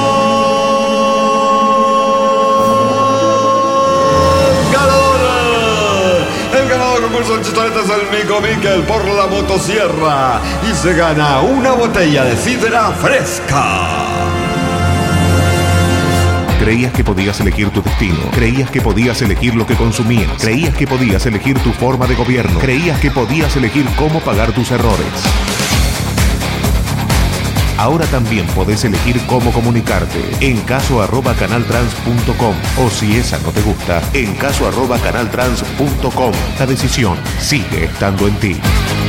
concurso de chistoretas el Mico Miquel por la motosierra y se gana una botella de sidra fresca. Creías que podías elegir tu destino, creías que podías elegir lo que consumías, creías que podías elegir tu forma de gobierno, creías que podías elegir cómo pagar tus errores. Ahora también podés elegir cómo comunicarte en caso@canaltrans.com o si esa no te gusta, en caso@canaltrans.com. La decisión sigue estando en ti.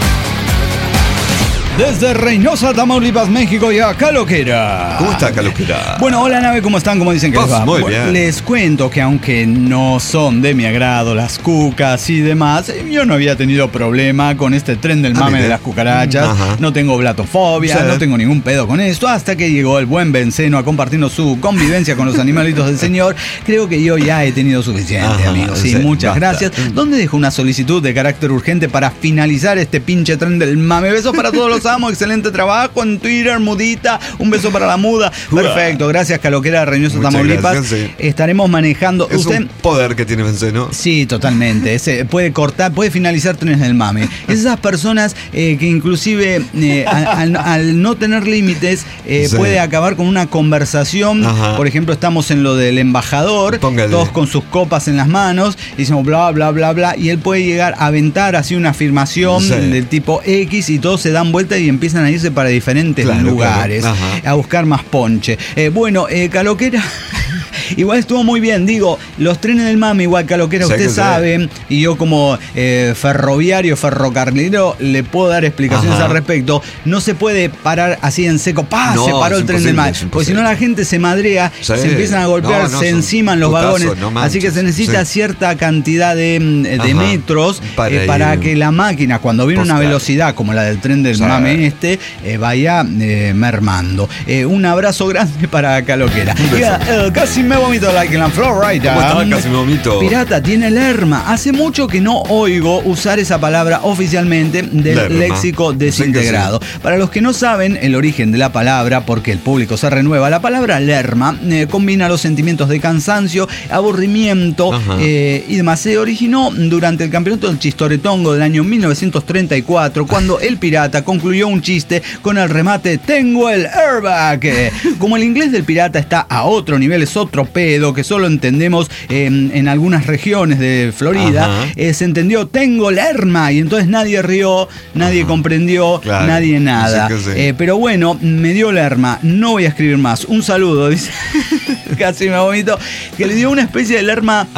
Desde Reynosa, Tamaulipas, México, y a Caloquera. ¿Cómo está Caloquera? Bueno, hola nave, ¿cómo están? ¿Cómo dicen que les va? Muy bien. Les cuento que aunque no son de mi agrado las cucas y demás, yo no había tenido problema con este tren del mame de las cucarachas. No tengo blatofobia, no tengo ningún pedo con esto, hasta que llegó el buen Benceno a compartirnos su convivencia con los animalitos del señor. Creo que yo ya he tenido suficiente, amigos. Sí, muchas gracias. ¿Dónde dejo una solicitud de carácter urgente para finalizar este pinche tren del mame? Besos para todos los amo, excelente trabajo en Twitter, mudita, un beso para la muda. Perfecto, gracias Caloquera de Reynosa, Tamaulipas. Gracias, sí. Estaremos manejando. Es un poder que tiene Benceno. Sí, totalmente. Puede cortar, puede finalizar Trenes del Mame. Esas personas que inclusive al no tener límites puede acabar con una conversación. Ajá. Por ejemplo, estamos en lo del embajador, todos con sus copas en las manos, y decimos bla, bla, bla, bla, y él puede llegar a aventar así una afirmación del tipo X y todos se dan vuelta y empiezan a irse para diferentes lugares a buscar más ponche. Caloquera... Igual estuvo muy bien, digo, los Trenes del Mame, igual Caloquera, usted sabe, y yo como ferroviario, ferrocarrilero, le puedo dar explicaciones al respecto. No se puede parar así en seco, se paró el Tren del Mame, porque si no la gente se madrea, se empiezan a golpear, se enciman los vagones, así que se necesita cierta cantidad de metros para que la máquina, cuando viene una velocidad como la del Tren del Mame vaya mermando. Un abrazo grande para Caloquera. Casi me vomito like in the floor right now. ¿Cómo estaba? Casi me vomito. Pirata, tiene lerma. Hace mucho que no oigo usar esa palabra oficialmente del léxico desintegrado. Para los que no saben el origen de la palabra, porque el público se renueva, la palabra lerma combina los sentimientos de cansancio, aburrimiento y demás. Se originó durante el campeonato del Chistoretongo del año 1934, cuando el pirata concluyó un chiste con el remate "tengo el airbag". Como el inglés del pirata está a otro nivel, es otro pedo que solo entendemos en algunas regiones de Florida, se entendió "tengo lerma", y entonces nadie rió, nadie comprendió, nadie nada. Pero bueno, me dio lerma, no voy a escribir más. Un saludo, dice. Casi me vomito. Que le dio una especie de lerma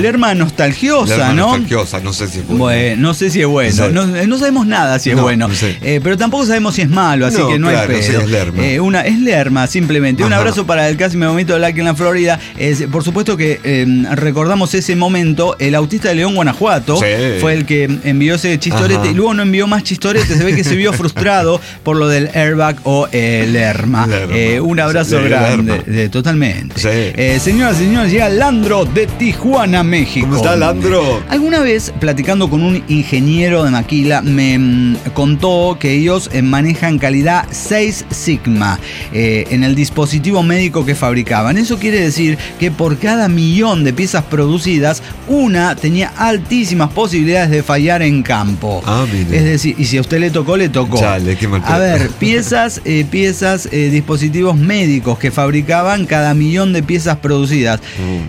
nostalgiosa, ¿no? Nostalgiosa, no sé si es bueno. Bueno, no sé si es bueno. No sabemos nada si es bueno. No sé. Pero tampoco sabemos si es malo, así que no hay pedo. Sí, es lerma. Es lerma, simplemente. Un abrazo para el Casi me vomito de Like en la Florida. Por supuesto que recordamos ese momento. El autista de León, Guanajuato, fue el que envió ese chistorete y luego no envió más chistoretes. Se ve que se vio frustrado por lo del airbag o lerma. Un abrazo grande. Totalmente. Señoras y señores, llega Landro de Tijuana, México. ¿Cómo está Landro? Alguna vez, platicando con un ingeniero de maquila, me contó que ellos manejan calidad 6 Sigma en el dispositivo médico que fabricaban. Eso quiere decir que por cada 1.000.000 de piezas producidas, una tenía altísimas posibilidades de fallar en campo. Es decir, y si a usted le tocó, le tocó. Chale, qué mal. A ver, piezas, dispositivos médicos que fabricaban cada 1.000.000 de piezas producidas.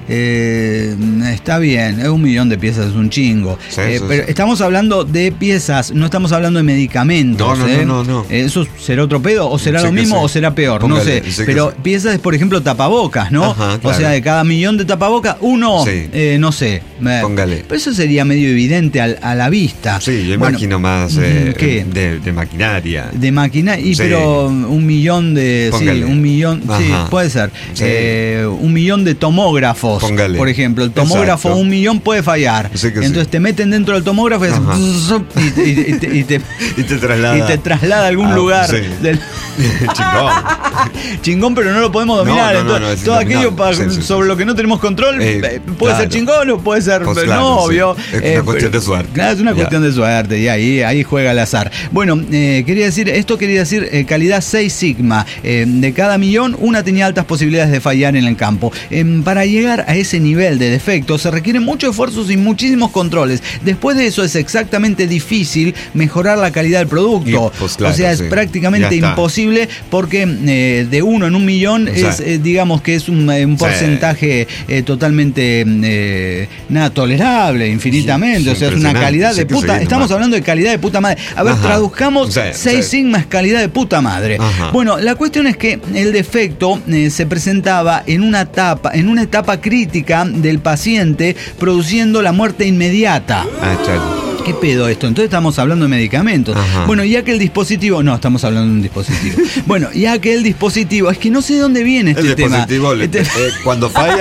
Está bien, 1.000.000 de piezas es un chingo. Pero estamos hablando de piezas, no estamos hablando de medicamentos. No. ¿Eso será otro pedo? ¿O será lo mismo o será peor? Póngale, no sé. Pero piezas es, por ejemplo, tapabocas, ¿no? Claro. O sea, de cada 1.000.000 de tapabocas, uno, no sé. Póngale. Pero eso sería medio evidente a la vista. Sí, yo imagino más de maquinaria. De maquinaria, pero 1.000.000 de... Póngale. Sí, 1.000.000, sí, puede ser. 1.000.000 de tomógrafos. Póngale. Por ejemplo, el tomógrafo 1.000.000 puede fallar. Entonces te meten dentro del tomógrafo y te traslada a algún lugar. Del... Chingón, pero no lo podemos dominar. Entonces, todo aquello sobre lo que no tenemos control puede ser chingón o puede ser obvio. Es una cuestión de suerte. Claro, es una cuestión de suerte y ahí juega el azar. Bueno, quería decir calidad 6 Sigma. De cada 1.000.000, una tenía altas posibilidades de fallar en el campo. Para llegar a ese nivel de defecto se requieren muchos esfuerzos y muchísimos controles. Después de eso es exactamente difícil mejorar la calidad del producto. O sea, es prácticamente imposible porque de 1 en 1.000.000 es, digamos que es un porcentaje totalmente tolerable, infinitamente. O sea, es una calidad de puta. Estamos hablando de calidad de puta madre. A ver, traduzcamos 6 Sigma es calidad de puta madre. Bueno, la cuestión es que el defecto se presentaba en una etapa crítica del paciente, produciendo la muerte inmediata. ¿Qué pedo esto? Entonces estamos hablando de medicamentos. Bueno, ya que el dispositivo... No, estamos hablando de un dispositivo. Bueno, ya que el dispositivo... Es que no sé de dónde viene este tema. Cuando falla...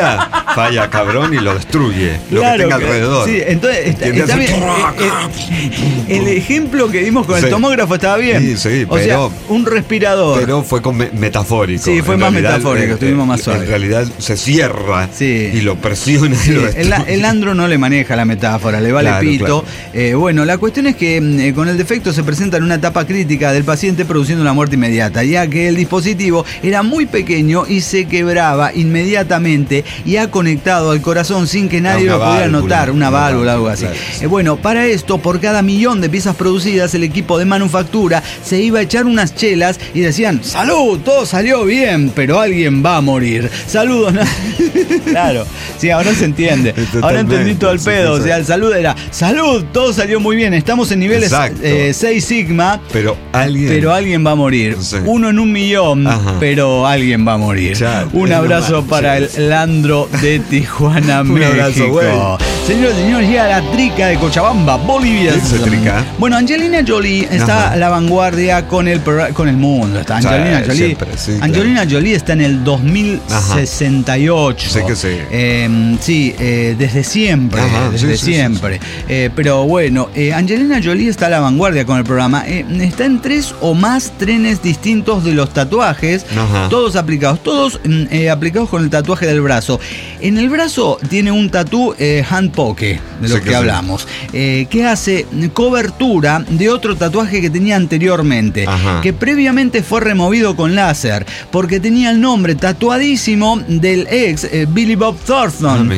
falla cabrón y lo destruye, lo que tenga alrededor. Sí, entonces está bien. El ejemplo que dimos con el tomógrafo estaba bien. Sí, o sea, un respirador. Pero fue metafórico. Sí, fue más metafórico, estuvimos más suaves. En realidad se cierra y lo presiona. Sí, el Andro no le maneja la metáfora, le vale pito. Claro. Bueno, la cuestión es que con el defecto se presenta en una etapa crítica del paciente produciendo la muerte inmediata, ya que el dispositivo era muy pequeño y se quebraba inmediatamente y ha conectado al corazón sin que nadie lo pudiera notar, una válvula o algo así. Claro. Bueno, para esto, por cada 1.000.000 de piezas producidas, el equipo de manufactura se iba a echar unas chelas y decían: ¡salud! Todo salió bien, pero alguien va a morir. ¡Saludos! Claro, sí, ahora se entiende. Ahora entendí todo el pedo. O sea, el salud era: ¡salud! Todo salió muy bien. Estamos en niveles 6 sigma, pero alguien va a morir. Sí. 1 en 1.000.000, pero alguien va a morir. Un abrazo para el Andro de Tijuana, México. Un abrazo, güey. Señores y señores, llega la trica de Cochabamba, Bolivia. Trica? Bueno, Angelina Jolie está a la vanguardia con el mundo. Está Angelina Jolie. Siempre, sí, Angelina Jolie está en el 2068. Sé que sí. Sí, desde siempre. Desde siempre. Pero bueno, Angelina Jolie está a la vanguardia con el programa. Está en 3 o más trenes distintos de los tatuajes. Todos aplicados con el tatuaje del brazo. En el brazo tiene un tatú handpoke, de lo que hablamos, que hace cobertura de otro tatuaje que tenía anteriormente, que previamente fue removido con láser, porque tenía el nombre tatuadísimo del ex Billy Bob Thornton.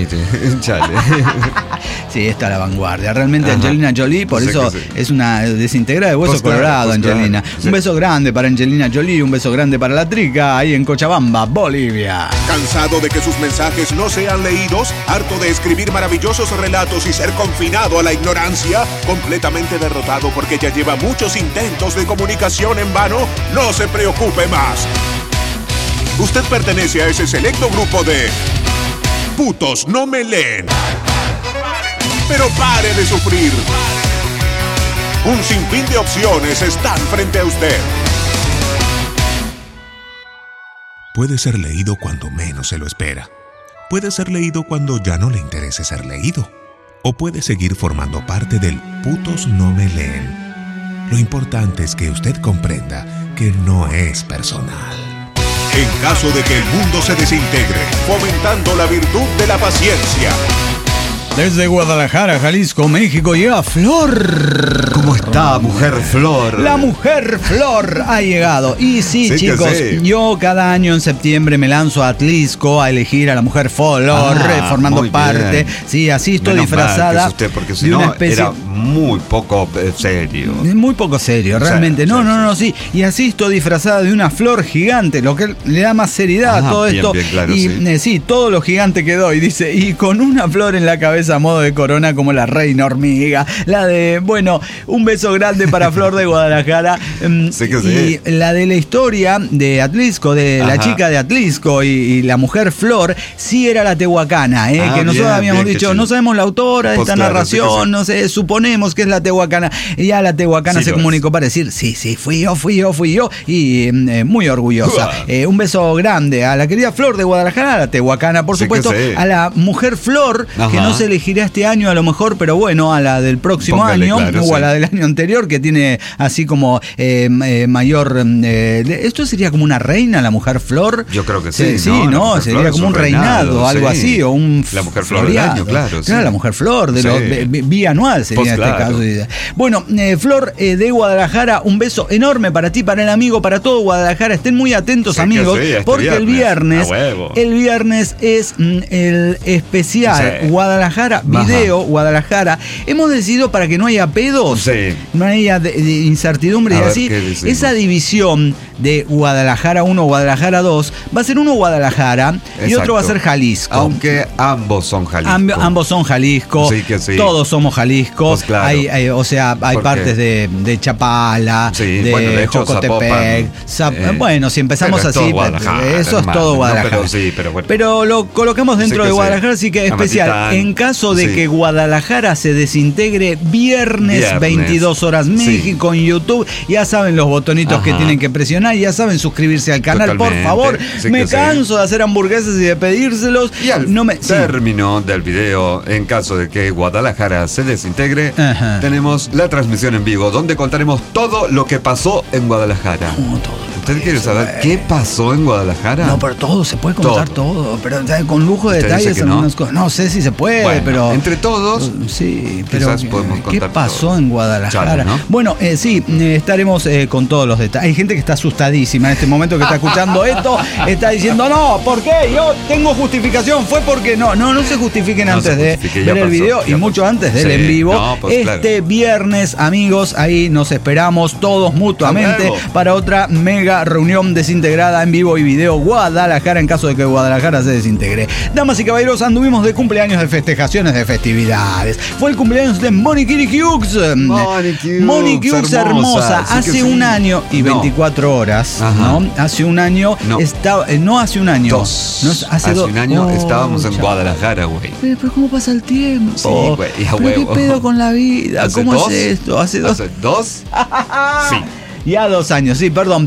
Sí, está a la vanguardia. Realmente Angelina Jolie, por eso es una desintegrada de hueso colorado, Angelina. Un beso grande para Angelina Jolie, un beso grande para la trica ahí en Cochabamba, Bolivia. ¿Cansado de que sus mensajes no sean leídos? ¿Harto de escribir maravillosos relatos y ser confinado a la ignorancia? ¿Completamente derrotado porque ya lleva muchos intentos de comunicación en vano? No se preocupe más. Usted pertenece a ese selecto grupo de putos no me leen. Pero pare de sufrir. Un sinfín de opciones están frente a usted. Puede ser leído cuando menos se lo espera. Puede ser leído cuando ya no le interese ser leído. O puede seguir formando parte del putos no me leen. Lo importante es que usted comprenda que no es personal. En caso de que el mundo se desintegre, fomentando la virtud de la paciencia. Desde Guadalajara, Jalisco, México, llega Flor. ¿Cómo está, mujer Flor? La mujer Flor ha llegado. Y sí, chicos, yo cada año en septiembre me lanzo a Atlisco a elegir a la mujer Flor, formando parte. Bien. Sí, así estoy disfrazada. Usted, porque si no, era muy poco serio. Muy poco serio, realmente. Sí. Y así estoy disfrazada de una flor gigante, lo que le da más seriedad a todo esto. Bien, claro, y sí, todo lo gigante que doy, dice, y con una flor en la cabeza a modo de corona como la reina hormiga. La de, bueno, un beso grande para Flor de Guadalajara. Y la de la historia de Atlisco, de la chica de Atlisco y la mujer Flor, sí era la tehuacana, que nosotros habíamos dicho, no sabemos la autora de esta narración, no sé, suponemos que es la tehuacana. Y ya la tehuacana se comunicó para decir, sí, fui yo, y muy orgullosa. Un beso grande a la querida Flor de Guadalajara, a la tehuacana, por supuesto, a la mujer Flor, que no se elegirá este año a lo mejor, pero bueno, a la del próximo año, o a la del año anterior, que tiene así como mayor... ¿esto sería como una reina, la mujer Flor? Yo creo que sí. ¿no? Sería como un reinado, algo así, o un la mujer Flor del año, claro. La mujer Flor, bianual sería este caso. Bueno, Flor de Guadalajara, un beso enorme para ti, para el amigo, para todo Guadalajara. Estén muy atentos, amigos, porque el viernes es el especial Guadalajara, video Guadalajara. Hemos decidido, para que no haya pedos, no haya de incertidumbre y así, esa división de Guadalajara 1, Guadalajara 2, va a ser uno Guadalajara y otro va a ser Jalisco. Aunque ambos son Jalisco. Ambos son Jalisco. Todos somos Jalisco. Pues claro. Hay partes de Chapala, de Jocotepec. Bueno, si empezamos así, eso es todo Guadalajara. No, pero lo colocamos dentro de Guadalajara, así que especial. En caso caso de que Guadalajara se desintegre, viernes 22 horas México en YouTube, ya saben los botonitos que tienen que presionar, ya saben suscribirse al canal, por favor. Me canso de hacer hamburguesas y de pedírselos. Y al término del video, en caso de que Guadalajara se desintegre, tenemos la transmisión en vivo, donde contaremos todo lo que pasó en Guadalajara. ¿Usted quiere saber qué pasó en Guadalajara? No, pero todo, se puede contar todo, pero con lujo de detalles algunas cosas. No sé si se puede, pero... Entre todos, sí, pero podemos contar ¿qué pasó todo en Guadalajara? Chale, ¿no? Bueno, sí, estaremos con todos los detalles. Hay gente que está asustadísima en este momento que está escuchando esto, está diciendo, no, ¿por qué? Yo tengo justificación, fue porque no se justifiquen antes de ver el video y mucho antes del en vivo. Este viernes, amigos, ahí nos esperamos todos mutuamente para otra mega reunión desintegrada en vivo y video Guadalajara, en caso de que Guadalajara se desintegre. Damas y caballeros, anduvimos de cumpleaños, de festejaciones, de festividades. Fue el cumpleaños de Monique Hughes. Monique Hughes hermosa. Hace un año y 24 horas, ¿no? Hace un año estaba... no hace un año. Hace un año estábamos en Guadalajara, güey. Pero ¿cómo pasa el tiempo? Sí, güey. ¿Qué pedo con la vida? ¿Cómo es esto? ¿Hace dos? Sí. Ya 2 años, sí, perdón.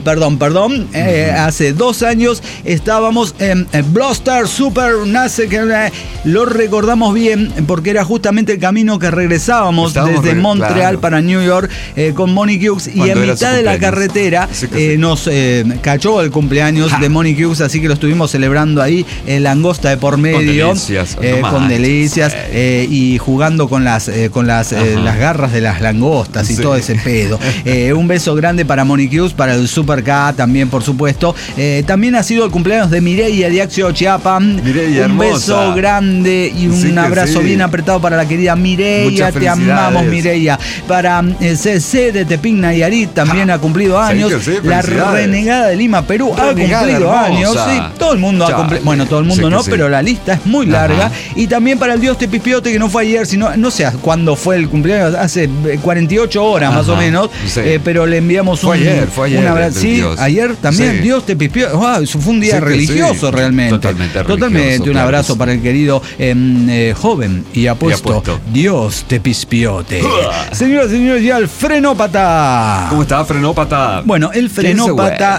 Hace 2 años estábamos en Bluster Super Nace, que lo recordamos bien porque era justamente el camino que regresábamos desde Montreal para New York con Monique Hughes, y en mitad de la carretera nos cachó el cumpleaños de Monique Hughes, así que lo estuvimos celebrando ahí, langosta de por medio, con delicias y jugando con las garras de las langostas y todo ese pedo. Un beso grande para Monique Hughes, para el Super K también, por supuesto. También ha sido el cumpleaños de Mireia de Axio Chiapa. Un beso grande y un abrazo bien apretado para la querida Mireia. Te amamos, Mireia. Para CC de Tepic Nayarit también ha cumplido años. La Renegada de Lima, Perú, ha cumplido años. Sí, todo el mundo ha cumplido. Bueno, todo el mundo no, pero la lista es muy larga. Y también para el Dios Tepispiote, que no fue ayer, sino no sé cuándo fue el cumpleaños, hace 48 horas más o menos. Pero le enviamos fue ayer un abrazo. Sí, Dios. Ayer también, Dios te pispió. Wow, eso fue un día religioso realmente. Totalmente. Un abrazo para el querido joven y apuesto Dios te pispiote. Señoras y señores, ya el Frenópata. ¿Cómo está, Frenópata? Bueno, el Frenópata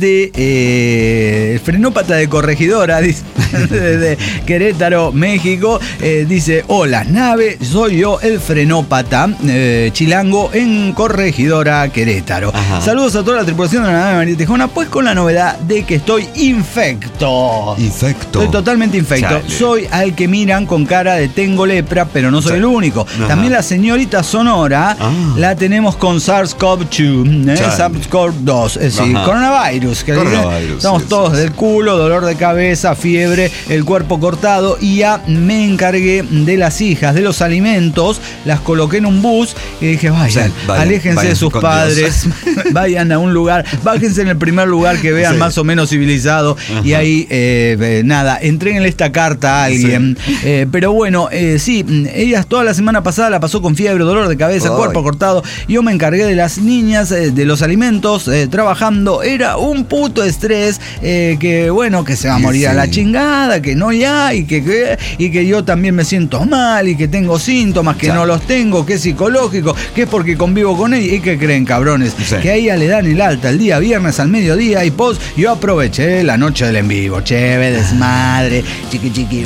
desde el Frenópata de Corregidora, dice, desde Querétaro, México, dice: hola, nave, soy yo, el Frenópata, chilango en Corregidora, Querétaro. Saludos a toda la tripulación de la nave María Tejona, pues con la novedad de que estoy infecto. Estoy totalmente infecto. Chale. Soy al que miran con cara de tengo lepra, pero no soy el único. También la señorita Sonora la tenemos con SARS-CoV-2, SARS-CoV-2, es decir, coronavirus. Estamos todos del culo, dolor de cabeza, fiebre, el cuerpo cortado, y ya me encargué de las hijas, de los alimentos, las coloqué en un bus y dije, vayan, aléjense de sus padres. Vayan a un lugar, bájense en el primer lugar que vean más o menos civilizado, y ahí nada, entréguenle esta carta a alguien. Pero bueno, sí, ellas toda la semana pasada la pasó con fiebre, dolor de cabeza, cuerpo cortado. Yo me encargué de las niñas, de los alimentos, trabajando. Era un puto estrés, que bueno, que se va a morir a la chingada, que no ya, y que yo también me siento mal, y que tengo síntomas, que no los tengo, que es psicológico, que es porque convivo con ella. ¿Y qué creen, cabrones? Que a ella le dan el alta el día viernes al mediodía, y yo aproveché la noche del en vivo, chévere, desmadre, chiqui,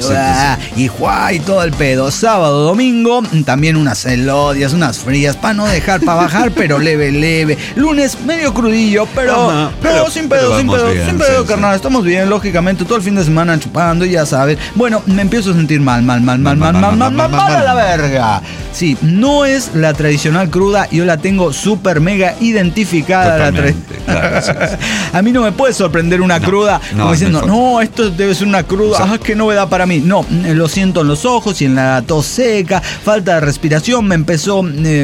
y todo el pedo. Sábado, domingo, también unas elodias, unas frías, para no dejar para bajar, pero leve. Lunes, medio crudillo, pero sin pedo, carnal, estamos bien, lógicamente, todo el fin de semana chupando, ya sabes. Bueno, me empiezo a sentir mal a la verga. Sí, no es la tradicional cruda, yo la tengo súper mega identificada. A mí no me puede sorprender una cruda como diciendo, esto debe ser una cruda, qué novedad para mí. No, lo siento en los ojos y en la tos seca, falta de respiración. Me empezó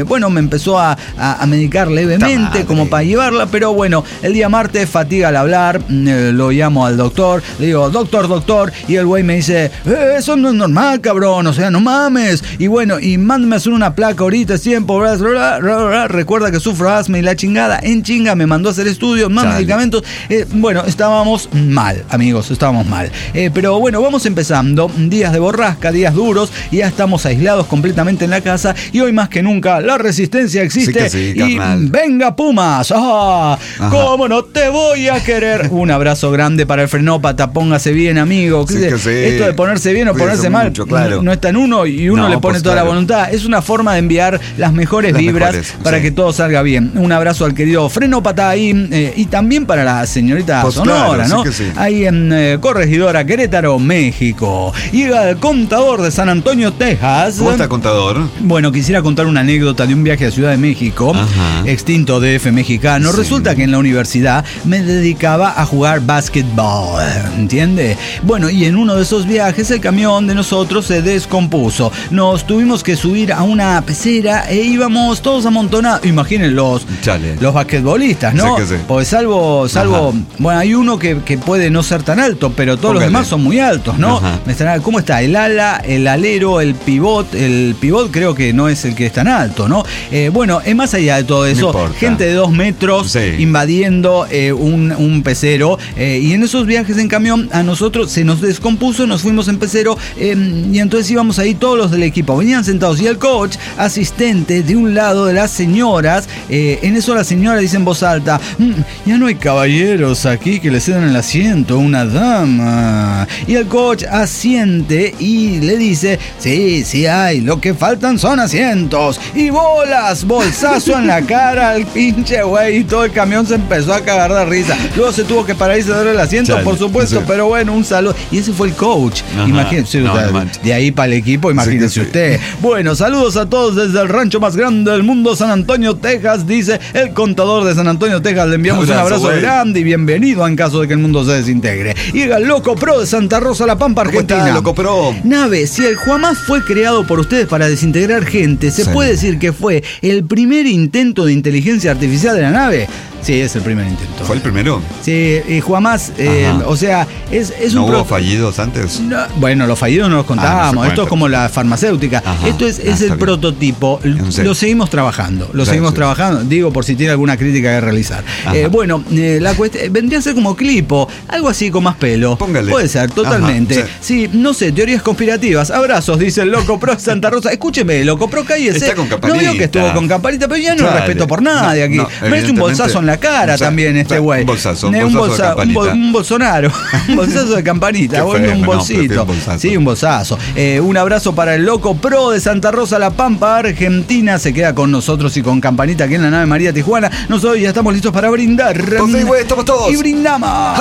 a medicar levemente como para llevarla, pero bueno, el día martes, fatiga al hablar, lo llamo al doctor, le digo, doctor, y el güey me dice, eso no es normal, cabrón, o sea, no mames. Y bueno, y mándame a hacer una placa ahorita, es tiempo, recuerda que sufro asma y la chingada. En chinga me mandó a hacer estudio, más medicamentos. Bueno, estábamos mal, amigos, estábamos mal. Pero bueno, vamos empezando. Días de borrasca, días duros, y ya estamos aislados completamente en la casa. Y hoy más que nunca, la resistencia existe. Sí, y venga, Pumas. ¿Cómo no te voy a querer? Un abrazo grande para el frenópata. Póngase bien, amigo. Esto de ponerse bien o ponerse mal, mucho, claro. No está en uno y uno le pone toda la voluntad. Es una forma de enviar las mejores vibras para que todo salga bien. Un abrazo al querido frenópata ahí, y también para la señorita Sonora, ¿no? Ahí en Corregidora, Querétaro, México. Llega el contador de San Antonio, Texas. ¿Cómo está, contador? Bueno, quisiera contar una anécdota de un viaje a Ciudad de México, extinto DF mexicano. Resulta que en la universidad me dedicaba a jugar básquetbol, ¿entiende? Bueno, y en uno de esos viajes el camión de nosotros se descompuso. Nos tuvimos que subir a una pecera e íbamos todos amontonados. Imaginen los basquetbolistas, ¿no? Pues salvo bueno, hay uno que puede no ser tan alto, pero todos los demás son muy altos, ¿no? ¿Cómo está? El ala, el alero, el pivot creo que no es el que es tan alto, ¿no? Bueno, más allá de todo eso, gente de 2 metros invadiendo un pecero, y en esos viajes en camión a nosotros se nos descompuso, nos fuimos en pecero, y entonces íbamos ahí todos los del equipo, venían sentados, y el coach asistente de un lado de las señoras, en eso la señora dice en voz alta, ya no hay caballeros aquí que le cedan el asiento a una dama, y el coach asiente y le dice, sí hay, lo que faltan son asientos, y bolsazo en la cara al pinche güey, y todo el camión se empezó a cagar de risa. Luego se tuvo que parar y ceder el asiento, por supuesto, pero bueno, un saludo, y ese fue el coach. Imagínense, de ahí para el equipo, imagínense usted. Bueno, saludos a todos desde el rancho más grande del mundo, San Antonio, Texas, dice el contador de San Antonio, Texas. Le enviamos un abrazo grande y bienvenido en caso de que el mundo se desintegre. Llega el Loco Pro de Santa Rosa, La Pampa, Argentina. ¿Cómo está, Loco Pro? Nave, si el Juamás fue creado por ustedes para desintegrar gente, ¿se puede decir que fue el primer intento de inteligencia artificial de la nave? Sí, es el primer intento. ¿Fue el primero? Sí, Juamás, o sea, es ¿No hubo fallidos antes? No, bueno, los fallidos no los contábamos. Esto es como la farmacéutica. Esto es el prototipo. Lo seguimos trabajando. Trabajando. Digo, por si tiene alguna crítica que realizar. Bueno, la cuestión vendría a ser como Clipo, algo así con más pelo. Póngale. Puede ser, totalmente. Sí, no sé, teorías conspirativas. Abrazos, dice el Loco Pro Santa Rosa. Escúcheme, Loco Pro, cállese. Está con Campanita. No digo que estuvo con Campanita, pero ya no respeto por nadie aquí. Me ha hecho un bolsazo en la cara también este güey. Un bolsazo de un bolsonaro. Un bolsazo de Campanita. Un bolsito. Sí, un bolsazo. Un abrazo para el Loco Pro de Santa Rosa, La Pampa, Argentina. Se queda con nosotros y con Campanita aquí en la nave María Tijuana. Nosotros ya estamos listos para brindar. Pues sí, güey, estamos todos. Y brindamos.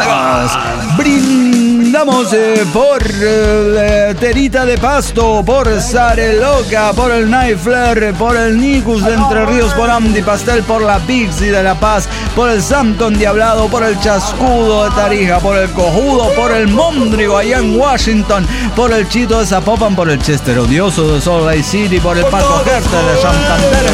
Brindamos por Terita de Pasto, por Sareloca, por el Naifler, por el Nicus de Entre Ríos, por Andy Pastel, por la Pixie de La Paz, por el Santo Endiablado, por el Chascudo de Tarija, por el Cojudo, por el Mondrigo allá en Washington, por el Chito de Zapopan, por el Chester Odioso de Salt Lake City, por el Paco Herter de Santander.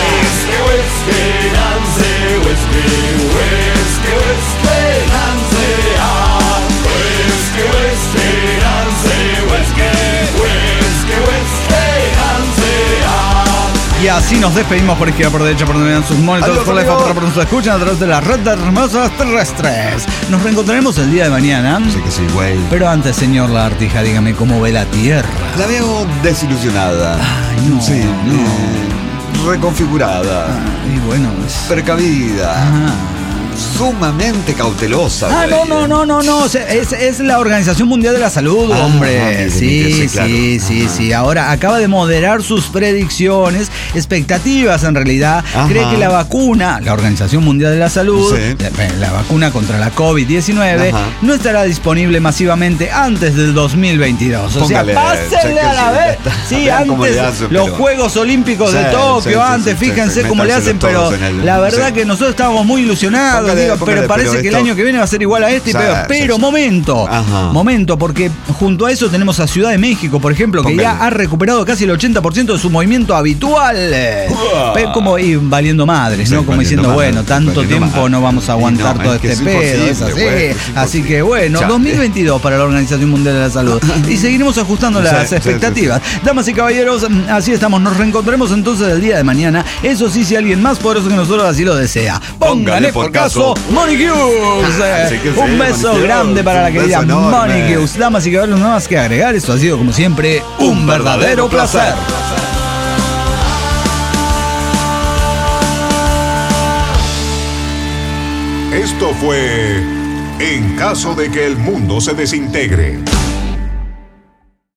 Y así nos despedimos por izquierda, por derecha, por donde vean sus monitores, por la por nos escuchan a través de la red de hermosas terrestres. Nos reencontraremos el día de mañana. Sí que sí, güey. Pero antes, señor Lagartija, dígame cómo ve la Tierra. La veo desilusionada. Ay, no. Sí, no. Reconfigurada. Y bueno, pues. Precavida. Sumamente cautelosa. No. Es la Organización Mundial de la Salud, hombre. Sí. Ahora acaba de moderar sus predicciones, expectativas en realidad. Cree que la vacuna, la Organización Mundial de la Salud, la vacuna contra la COVID-19, no estará disponible masivamente antes del 2022. O sea, pásenle a la vez. Sí, antes los Juegos Olímpicos de Tokio, fíjense cómo le hacen, pero la verdad que nosotros estábamos muy ilusionados. Pero parece que el año que viene va a ser igual a este y peor. Pero momento, porque junto a eso tenemos a Ciudad de México, por ejemplo, que ya ha recuperado casi el 80% de su movimiento habitual. Como ir valiendo madres, ¿no? Como diciendo, bueno, tanto tiempo no vamos a aguantar todo este pedo. Es así. Así que bueno, 2022 para la Organización Mundial de la Salud. Y seguiremos ajustando las expectativas. Damas y caballeros, así estamos. Nos reencontraremos entonces el día de mañana. Eso sí, si alguien más poderoso que nosotros así lo desea. Póngale por caso. abrazo, Monique Hughes. Un beso grande para la querida Monique Hughes. Damas y caballeros, nada más que agregar. Esto ha sido, como siempre, un verdadero placer. Esto fue En caso de que el mundo se desintegre.